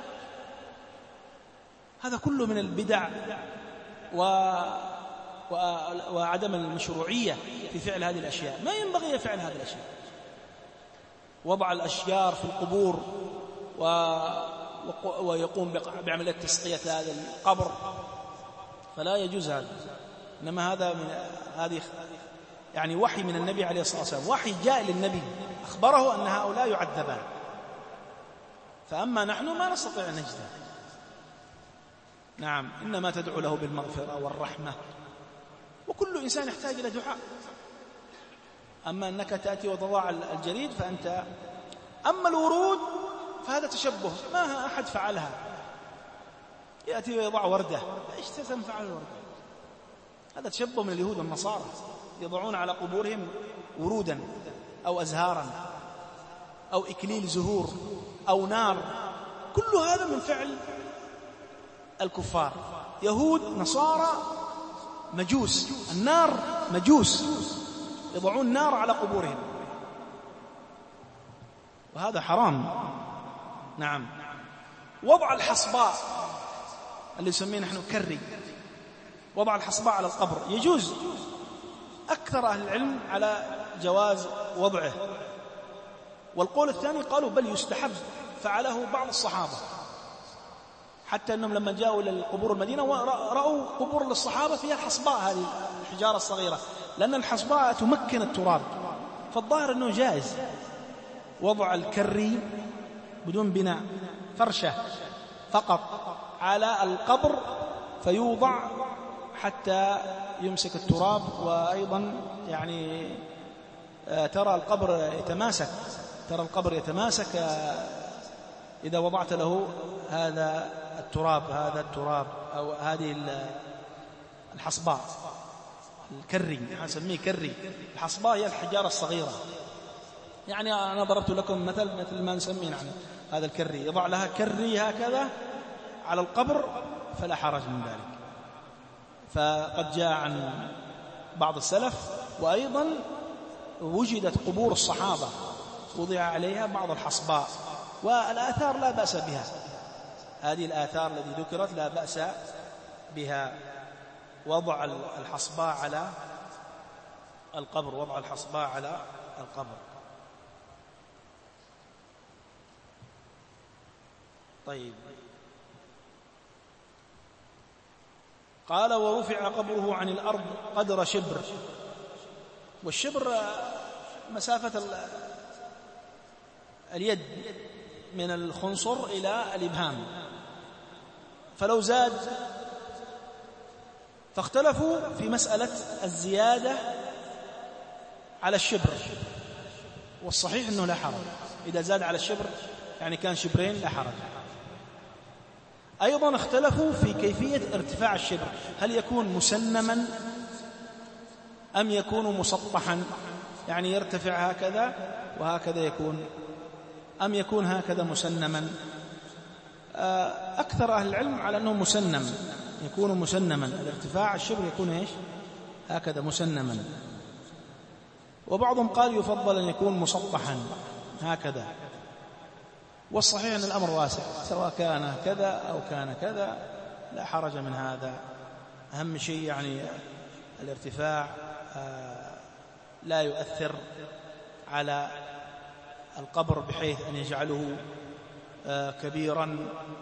هذا كله من البدع و... و... وعدم المشروعية في فعل هذه الأشياء. ما ينبغي فعل هذه الأشياء، وضع الأشجار في القبور و... ويقوم بعملية تسقية هذا القبر، فلا يجوز هذا. إنما هذا من هذه يعني وحي من النبي عليه الصلاة والسلام، وحي جاء للنبي أخبره أن هؤلاء يعذبان. فأما نحن ما نستطيع أن نجزم. نعم، إنما تدعو له بالمغفرة والرحمة، وكل إنسان يحتاج إلى دعاء. أما أنك تأتي وتضع الجريد فأنت. أما الورود فهذا تشبه، ما أحد فعلها. يأتي ويضع وردة، إيش تنفع الوردة؟ هذا تشبه من اليهود والنصارى، يضعون على قبورهم ورودا أو أزهارا أو إكليل زهور أو نار. كل هذا من فعل الكفار، يهود نصارى مجوس. النار مجوس، يضعون نار على قبورهم، وهذا حرام. نعم. وضع الحصباء اللي يسميه نحن كري، وضع الحصباء على القبر يجوز. أكثر أهل العلم على جواز وضعه، والقول الثاني قالوا بل يستحب، فعله بعض الصحابة، حتى أنهم لما جاءوا إلى القبور المدينة ورأوا قبور للصحابة فيها الحصباء، هذه الحجارة الصغيرة، لأن الحصباء تمكن التراب. فالظاهر أنه جائز وضع الكري بدون بناء، فرشة فقط على القبر فيوضع حتى يمسك التراب. وأيضا يعني ترى القبر يتماسك، ترى القبر يتماسك إذا وضعت له هذا التراب، هذا التراب أو هذه الحصباء الكري، نسميه كري. الحصباء هي الحجارة الصغيرة، يعني أنا ضربت لكم مثل مثل ما نسميه نحن هذا الكري، يضع لها كري هكذا على القبر فلا حرج من ذلك. فقد جاء عن بعض السلف، وأيضا وجدت قبور الصحابة وضع عليها بعض الحصباء والآثار لا بأس بها، هذه الآثار التي ذكرت لا بأس بها. وضع الحصباء على القبر، وضع الحصباء على القبر. طيب، قال ورفع قبره عن الأرض قدر شبر، والشبر مسافة اليد من الخنصر إلى الإبهام، فلو زاد، فاختلفوا في مسألة الزيادة على الشبر، والصحيح أنه لا حرج إذا زاد على الشبر، يعني كان شبرين لا حرج. أيضا اختلفوا في كيفية ارتفاع الشبر، هل يكون مسنما أم يكون مسطحا، يعني يرتفع هكذا وهكذا يكون، أم يكون هكذا مسنما. أكثر أهل العلم على أنه مسنم، يكون مسنما، الارتفاع الشبر يكون إيش هكذا مسنما. وبعضهم قال يفضل أن يكون مسطحا هكذا، والصحيح أن الأمر واسع، سواء كان كذا أو كان كذا لا حرج من هذا. أهم شيء يعني الارتفاع لا يؤثر على القبر بحيث أن يجعله كبيرا.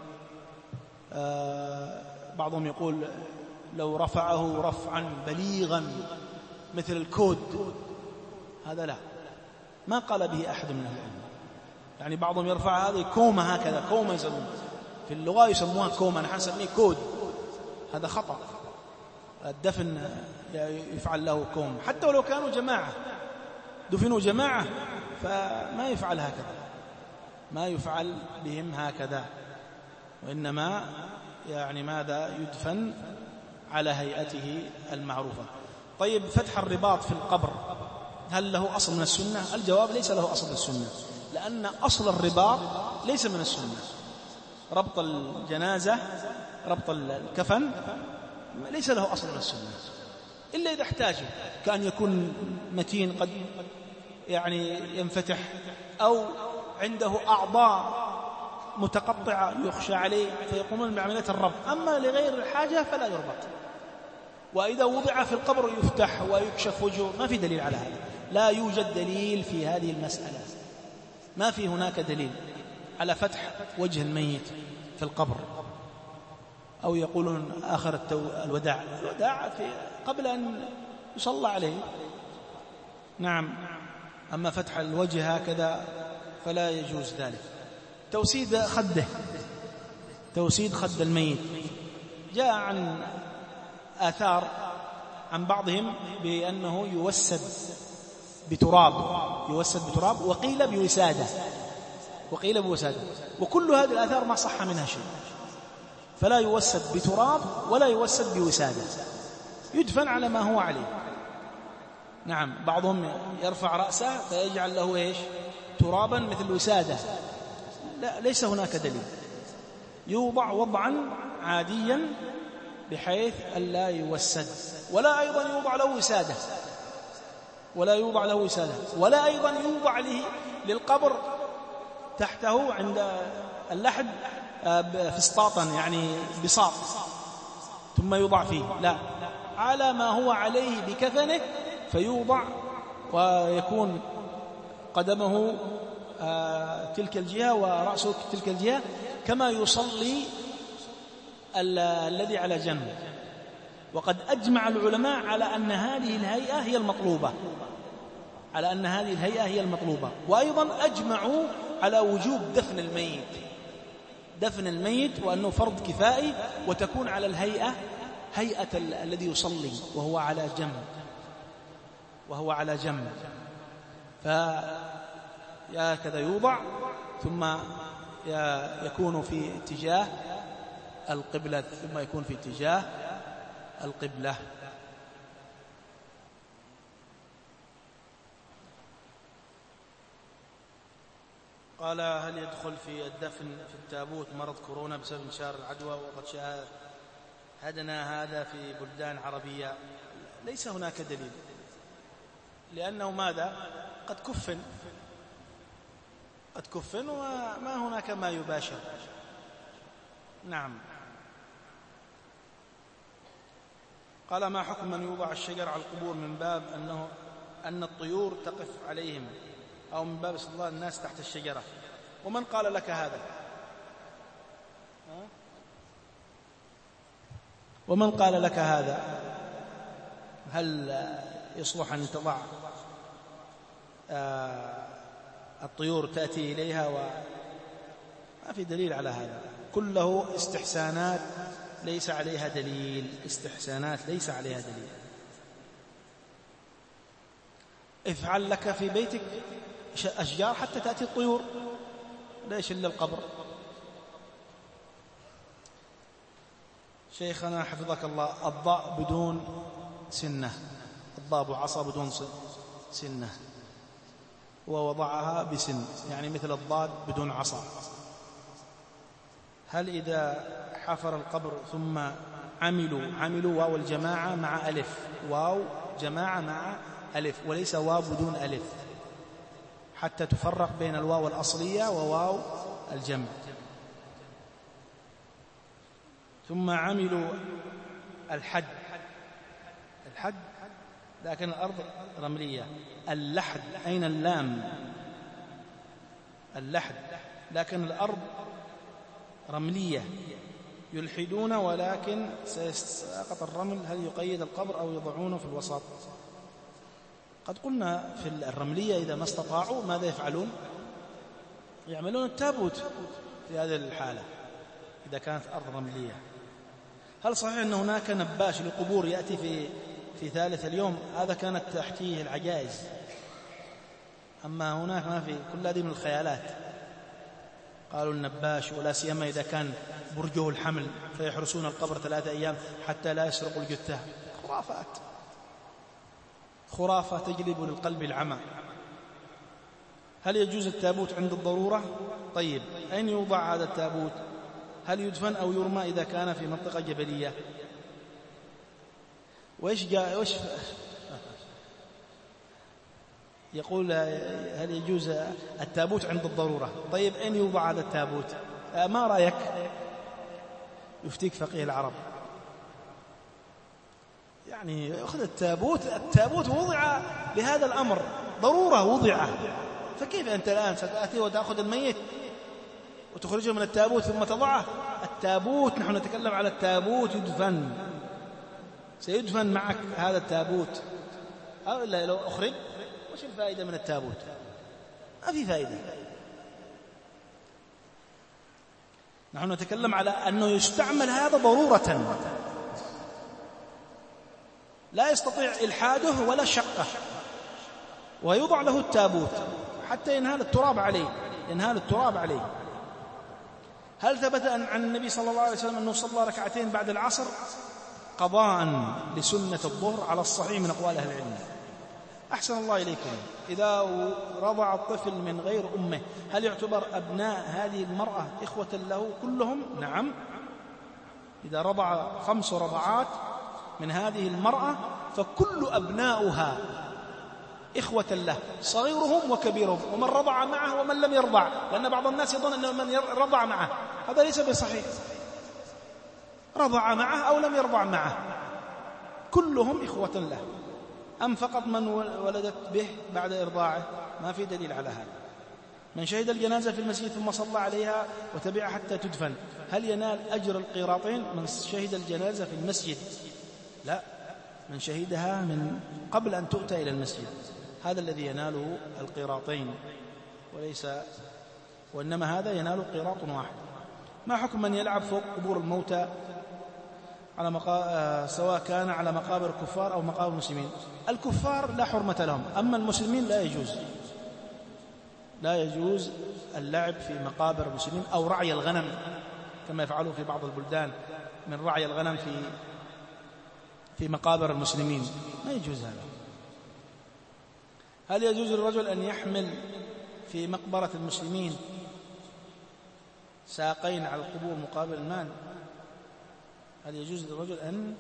بعضهم يقول لو رفعه رفعا بليغا مثل الكود، هذا لا، ما قال به أحد من أهل العلم. يعني بعضهم يرفع هذه كومة هكذا، كومة يسمون في اللغة يسموها كومة، نحن نسميه كود، هذا خطأ. الدفن يفعل له كوم، حتى ولو كانوا جماعة دفنوا جماعة فما يفعل هكذا، ما يفعل بهم هكذا، وإنما يعني ماذا يدفن على هيئته المعروفة. طيب، فتح الرباط في القبر هل له أصل من السنة؟ الجواب ليس له أصل من السنة، لأن أصل الرباط ليس من السنة. ربط الجنازة، ربط الكفن ليس له أصل من السنة، إلا إذا احتاجه، كأن يكون متين قد يعني ينفتح، أو عنده أعضاء متقطعة يخشى عليه فيقومون بعملية الربط. أما لغير الحاجة فلا يربط. وإذا وضع في القبر يفتح ويكشف وجهه، ما في دليل على هذا، لا يوجد دليل في هذه المسألة، ما في هناك دليل على فتح وجه الميت في القبر. أو يقولون آخر التو... الوداع الوداع في قبل أن يصلى عليه، نعم. أما فتح الوجه هكذا فلا يجوز ذلك. توسيد خده، توسيد خد الميت، جاء عن آثار عن بعضهم بأنه يوسد بتراب، يوسد بتراب، وقيل بوسادة، وقيل بوسادة، وكل هذه الآثار ما صح منها شيء. فلا يوسد بتراب ولا يوسد بوسادة، يدفن على ما هو عليه. نعم، بعضهم يرفع رأسه فيجعل له إيش ترابا مثل وسادة، لا، ليس هناك دليل. يوضع وضعا عاديا بحيث ألا يوسد، ولا أيضا يوضع له وسادة، ولا يوضع له وسادة، ولا أيضا يوضع له للقبر تحته عند اللحد فسطاطا، يعني بساط ثم يوضع فيه، لا، على ما هو عليه بكفنه فيوضع، ويكون قدمه تلك الجهة ورأسه تلك الجهة، كما يصلي الذي على جنب. وقد أجمع العلماء على أن هذه الهيئة هي المطلوبة، على أن هذه الهيئة هي المطلوبة. وأيضا أجمعوا على وجوب دفن الميت، دفن الميت وأنه فرض كفائي، وتكون على الهيئة هيئة الذي يصلي وهو على جنب، وهو على جنب، فهكذا يوضع، ثم يكون في اتجاه القبلة، ثم يكون في اتجاه القبلة. قال هل يدخل في الدفن في التابوت مرض كورونا بسبب انتشار العدوى؟ وقد شاهدنا هذا في بلدان عربية. ليس هناك دليل، لأنه ماذا؟ قد كفن قد كفن وما هناك ما يباشر. نعم. قال ما حكم من يوضع الشجر على القبور من باب أنه أن الطيور تقف عليهم، أو من باب استضلال الناس تحت الشجرة؟ ومن قال لك هذا؟ ومن قال لك هذا؟ هل يصلح أن تضع الطيور تأتي إليها؟ وما في دليل على هذا، كله استحسانات ليس عليها دليل، استحسانات ليس عليها دليل. افعل لك في بيتك أشجار حتى تأتي الطيور، ليش إلا القبر؟ شيخنا حفظك الله، الضاء بدون سنة، الضاء أبو عصا بدون سنة، ووضعها بسن، يعني مثل الضاد بدون عصا. هل إذا حفر القبر ثم عملوا عملوا واو الجماعة مع ألف، واو جماعة مع ألف وليس واو بدون ألف، حتى تفرق بين الواو الأصلية وواو الجمع. ثم عملوا الحد، الحد لكن الأرض رملية. اللحد أين اللام؟ اللحد لكن الأرض رملية. يلحدون ولكن سيسقط الرمل، هل يقيد القبر أو يضعونه في الوسط؟ قد قلنا في الرملية إذا ما استطاعوا ماذا يفعلون؟ يعملون التابوت في هذه الحالة إذا كانت أرض رملية. هل صحيح أن هناك نباش لقبور يأتي في في ثالث اليوم؟ هذا كانت تحتيه العجائز، أما هناك ما في، كل هذه من الخيالات. قالوا النباش، ولا سيما إذا كان برجه الحمل فيحرسون القبر ثلاثة أيام حتى لا يسرقوا الجثة. خرافات، خرافة تجلب للقلب العمى. هل يجوز التابوت عند الضرورة؟ طيب أين يوضع هذا التابوت؟ هل يدفن أو يرمى إذا كان في منطقة جبلية؟ وإيش جاء وإيش يقول هل يجوز التابوت عند الضرورة؟ طيب أين يوضع هذا التابوت؟ ما رأيك؟ يفتيك فقيه العرب. يعني يأخذ التابوت، التابوت وضع لهذا الأمر، ضرورة وضع، فكيف أنت الآن ستأتي وتأخذ الميت وتخرجه من التابوت ثم تضعه؟ التابوت، نحن نتكلم على التابوت يدفن، سيدفن معك هذا التابوت، أو إلا لو أخرج وش الفائدة من التابوت؟ ما في فائدة. نحن نتكلم على أنه يستعمل هذا ضرورة لا يستطيع إلحاده ولا شقه، ويوضع له التابوت حتى ينهال التراب عليه، ينهال التراب عليه. هل ثبت عن النبي صلى الله عليه وسلم أنه صلى ركعتين بعد العصر قضاء لسنة الظهر على الصحيح من أقوال أهل العلم؟ أحسن الله إليكم، إذا رضع الطفل من غير أمه هل يعتبر أبناء هذه المرأة إخوة له كلهم؟ نعم، إذا رضع خمس رضعات من هذه المرأة فكل أبناؤها إخوة له، صغيرهم وكبيرهم، ومن رضع معه ومن لم يرضع، لأن بعض الناس يظن أن من رضع معه، هذا ليس بصحيح. رضع معه أو لم يرضع معه كلهم إخوة له. أم فقط من ولدت به بعد إرضاعه؟ ما في دليل على هذا. من شهد الجنازة في المسجد ثم صلى عليها وتبعها حتى تدفن هل ينال أجر القيراطين؟ من شهد الجنازة في المسجد لا، من شهدها من قبل أن تؤتى إلى المسجد، هذا الذي يناله القيراطين، وليس، وإنما هذا ينال قيراط واحد. ما حكم من يلعب فوق قبور الموتى على مقا... سواء كان على مقابر الكفار أو مقابر المسلمين؟ الكفار لا حرمة لهم، أما المسلمين لا يجوز، لا يجوز اللعب في مقابر المسلمين أو رعي الغنم كما يفعلون في بعض البلدان من رعي الغنم في في مقابر المسلمين، ما يجوز هذا. هل يجوز للرجل أن يحمل في مقبرة المسلمين ساقين على القبور مقابل المال؟ هل يجوز للرجل أن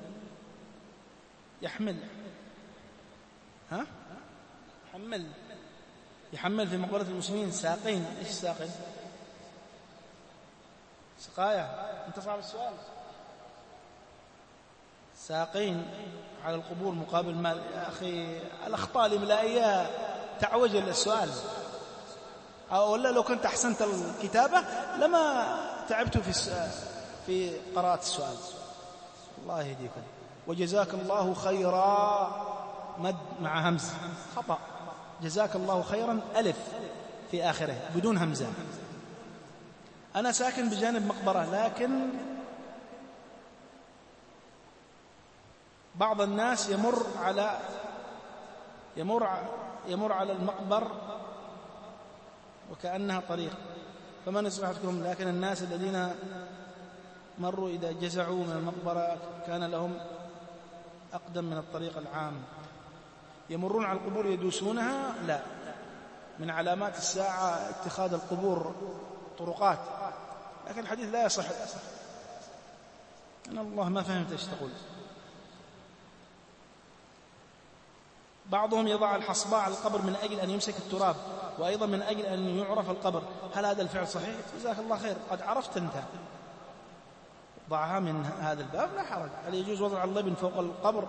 يحمل ها حمل يحمل في مقبرة المسلمين ساقين. إيش الساقين؟ سقايا. أنت صعب السؤال. ساقين على القبور مقابل مال. يا أخي الأخطاء الإملائية تعوج السؤال. ولا لو كنت أحسنت الكتابة لما تعبت في في قراءة السؤال. الله يهديكم. وجزاك الله خيرا مد مع همز خطأ. جزاك الله خيرا ألف في آخره بدون همزة. أنا ساكن بجانب مقبرة، لكن بعض الناس يمر على يمر يمر على المقبر وكأنها طريق، فما نصيحتكم؟ لكن الناس الذين مروا إذا جزعوا من المقبرة كان لهم أقدم من الطريق العام. يمرون على القبور يدوسونها؟ لا، من علامات الساعة اتخاذ القبور طرقات، لكن الحديث لا يصح. أنا الله ما فهمت ايش تقول. بعضهم يضع الحصباء على القبر من أجل أن يمسك التراب، وأيضا من أجل أن يعرف القبر. هل هذا الفعل صحيح؟ جزاك الله خير، قد عرفت أنت، ضعها من هذا الباب لا حرج. هل يجوز وضع اللبن فوق القبر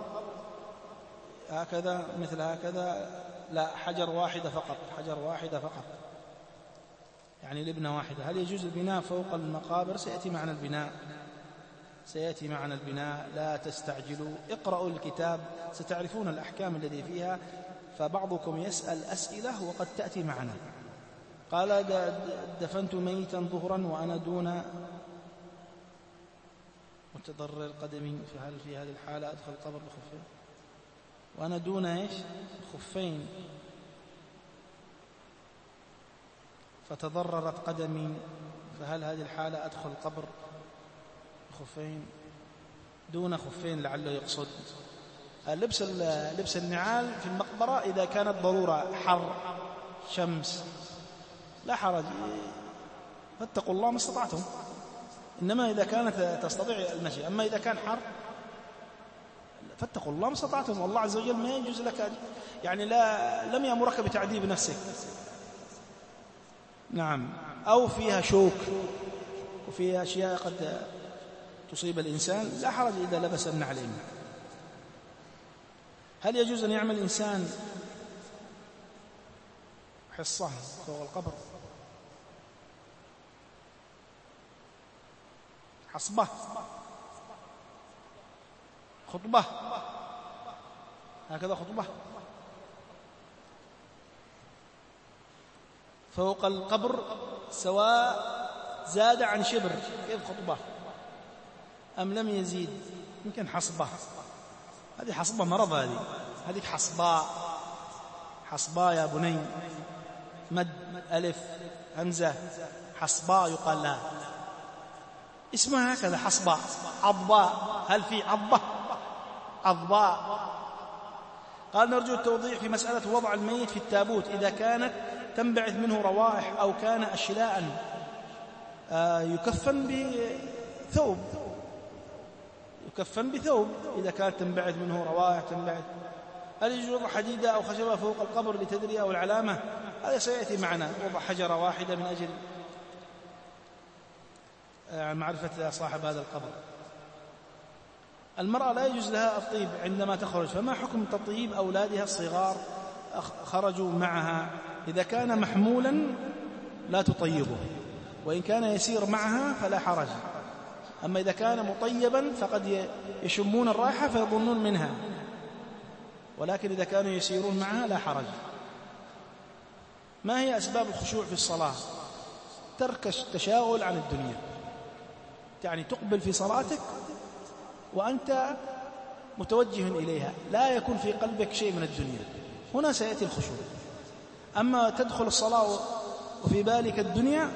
هكذا مثل هكذا؟ لا، حجر واحدة فقط، حجر واحدة فقط، يعني لبنة واحدة. هل يجوز البناء فوق المقابر؟ سيأتي معنا البناء، سيأتي معنا البناء، لا تستعجلوا، اقرأوا الكتاب ستعرفون الأحكام التي فيها. فبعضكم يسأل أسئلة وقد تأتي معنا. قال دفنت ميتا ظهرا وأنا دون متضرر قدمي، فهل في هذه الحالة أدخل القبر بخفين؟ وأنا دون إيش؟ خفين، فتضررت قدمي، فهل هذه الحالة أدخل القبر بخفين؟ دون خفين لعله يقصد لبس لبس النعال في المقبرة إذا كانت ضرورة، حر، شمس، لا حرج، فاتقوا الله ما استطعتم. إنما إذا كانت تستطيع المشي. أما إذا كان حر فاتقوا الله ما استطعتم، والله عز وجل ما يجوز لك، يعني لا لم يأمرك بتعذيب نفسك. نعم، أو فيها شوك وفيها أشياء قد تصيب الإنسان، لا حرج إذا لبس النعلين. هل يجوز أن يعمل الإنسان حصة فوق القبر؟ حصبة، خطبة، هكذا خطبة فوق القبر سواء زاد عن شبر، كيف خطبة أم لم يزيد؟ يمكن حصبة، هذه حصبة مرض، هذه هذه حصباء، حصباء يا بني، مد ألف همزة، حصباء يقال لها، اسمها هكذا حصباء. عضباء، هل في عضبة؟ عضباء. قال نرجو التوضيح في مسألة وضع الميت في التابوت إذا كانت تنبعث منه روائح أو كان أشلاء، آه يكفن بثوب، يكفن بثوب إذا كانت تنبعث منه روائح تنبعث. هل يجوز وضع حديدة أو خشبة فوق القبر لتدرية أو العلامة؟ هذا سيأتي معنا، وضع حجرة واحدة من أجل معرفة صاحب هذا القبر. المرأة لا يجوز لها الطيب عندما تخرج، فما حكم تطيب أولادها الصغار خرجوا معها؟ إذا كان محمولا لا تطيبه، وإن كان يسير معها فلا حرج. أما إذا كان مطيبا فقد يشمون الرائحة فيظنون منها، ولكن إذا كانوا يسيرون معها لا حرج. ما هي أسباب الخشوع في الصلاة؟ ترك التشاغل عن الدنيا، يعني تقبل في صلاتك وأنت متوجه إليها، لا يكون في قلبك شيء من الدنيا، هنا سيأتي الخشوع. أما تدخل الصلاة وفي بالك الدنيا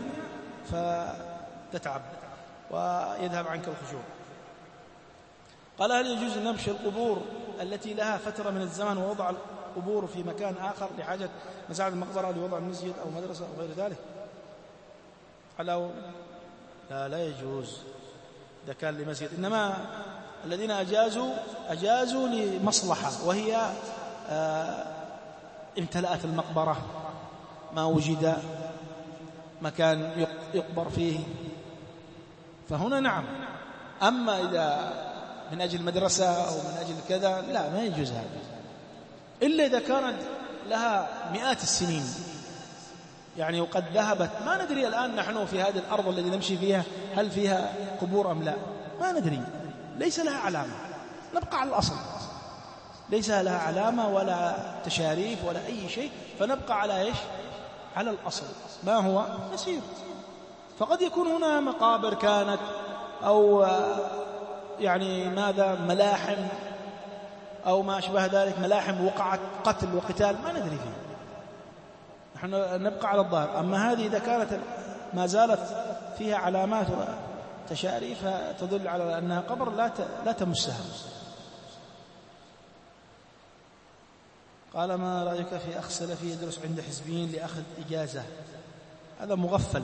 فتتعب ويذهب عنك الخشوع. قال هل يجوز نبش القبور التي لها فترة من الزمن ووضع القبور في مكان آخر لحاجة مساعد المقبرة لوضع مسجد أو مدرسة أو غير ذلك؟ على لا لا يجوز إذا كان لمسجد، إنما الذين أجازوا أجازوا لمصلحة، وهي آه امتلأت المقبرة ما وجد مكان يقبر فيه، فهنا نعم. أما إذا من أجل مدرسة أو من أجل كذا لا، ما يجوز هذا، إلا إذا كانت لها مئات السنين يعني وقد ذهبت. ما ندري الآن نحن في هذه الأرض التي نمشي فيها هل فيها قبور أم لا، ما ندري، ليس لها علامة، نبقى على الأصل، ليس لها علامة ولا تشاريف ولا أي شيء، فنبقى على إيش؟ على الأصل ما هو نسير. فقد يكون هنا مقابر كانت أو يعني ماذا ملاحم أو ما أشبه ذلك، ملاحم وقعت قتل وقتال، ما ندري فيه، نحن نبقى على الظاهر. أما هذه إذا كانت ما زالت فيها علامات وتشاريف تدل على أنها قبر لا لا تمسها. قال ما رأيك في أخ سلفي يدرس عند حزبيين لأخذ إجازة؟ هذا مغفل.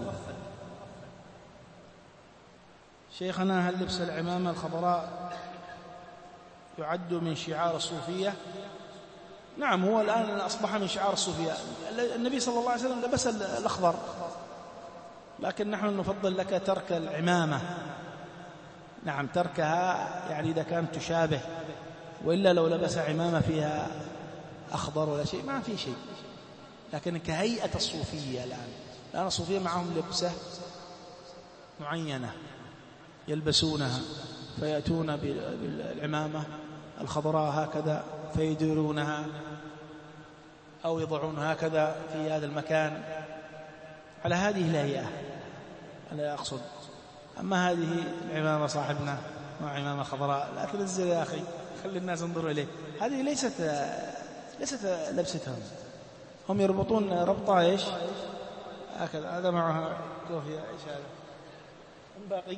شيخنا هل لبس العمامة الخضراء يعد من شعار الصوفية؟ نعم، هو الآن أصبح من شعار الصوفية. النبي صلى الله عليه وسلم لبس الأخضر، لكن نحن نفضل لك ترك العمامة. نعم، تركها يعني إذا كانت تشابه، وإلا لو لبس عمامة فيها أخضر ولا شيء ما في شيء. لكن كهيئة الصوفية الآن، الآن الصوفية معهم لبسة معينة يلبسونها، فيأتون بالعمامة الخضراء هكذا فيديرونها أو يضعون هكذا في هذا المكان على هذه الهيئة، أنا أقصد. أما هذه العمامة صاحبنا مع عمامة خضراء لا تنزل يا أخي، خلي الناس ينظروا إليه، هذه ليست ليست لبستهم. هم يربطون ربطة إيش هكذا، هذا معها كوفية إيش هذا باقي،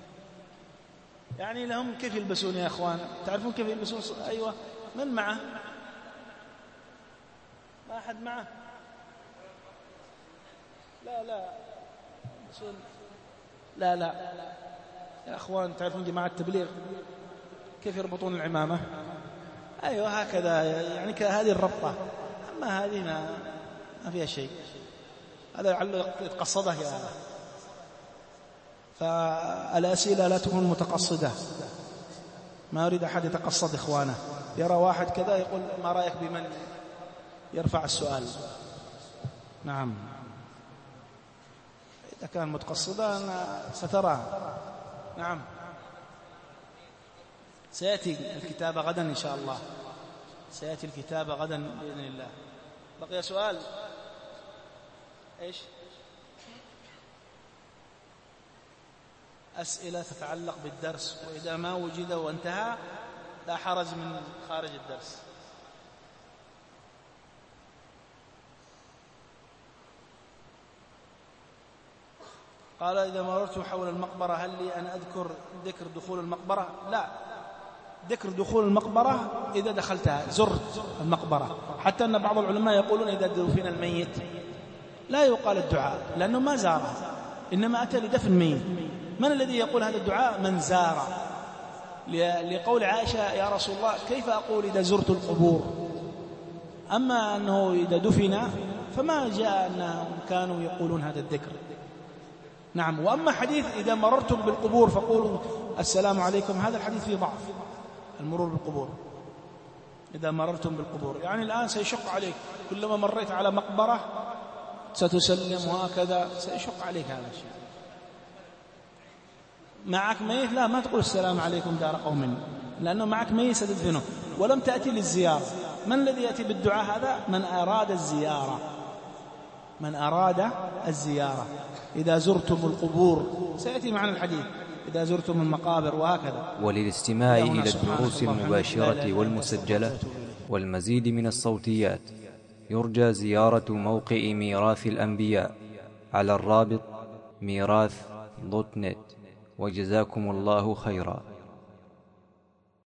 يعني لهم كيف يلبسون يا أخوان؟ تعرفون كيف يلبسون؟ أيوة، من معه؟ ما أحد معه؟ لا لا لا لا يا أخوان، تعرفون جماعة التبليغ كيف يربطون العمامة؟ أيوة هكذا، يعني كهذه الربطة. أما هذه ما, ما فيها شيء، هذا لعله يتقصده يا هذا. فالأسئلة لا تكون متقصدة، ما أريد أحد يتقصد إخوانه، يرى واحد كذا يقول ما رأيك بمن يرفع السؤال. نعم، إذا كان متقصدا ستراه. نعم، سيأتي الكتاب غدا إن شاء الله، سيأتي الكتاب غدا بإذن الله. بقي سؤال إيش؟ أسئلة تتعلق بالدرس، وإذا ما وجد وانتهى لا حرج من خارج الدرس. قال إذا مررت حول المقبرة هل لي أن أذكر ذكر دخول المقبرة؟ لا، ذكر دخول المقبرة إذا دخلتها زرت المقبرة. حتى أن بعض العلماء يقولون إذا دفن الميت لا يقال الدعاء لأنه ما زاره، إنما أتى لدفن ميت. من الذي يقول هذا الدعاء؟ من زار، لقول عائشة يا رسول الله كيف أقول إذا زرت القبور؟ أما أنه إذا دفن فما جاء أنهم كانوا يقولون هذا الذكر. نعم. وأما حديث إذا مررتم بالقبور فقولوا السلام عليكم، هذا الحديث فيه ضعف، المرور بالقبور. إذا مررتم بالقبور يعني الآن سيشق عليك، كلما مريت على مقبرة ستسلم وهكذا، سيشق عليك هذا الشيء. معك ميت لا، ما تقول السلام عليكم دار قوم، لأنه معك ميت ستدفنه ولم تأتي للزيارة. من الذي يأتي بالدعاء هذا؟ من أراد الزيارة، من أراد الزيارة. إذا زرتم القبور سيأتي معنا الحديث، إذا زرتم المقابر وهكذا. وللاستماع إلى الدروس المباشرة والمسجلة والمزيد من الصوتيات يرجى زيارة موقع ميراث الأنبياء على الرابط ميراث دوت نت. وجزاكم الله خيرا.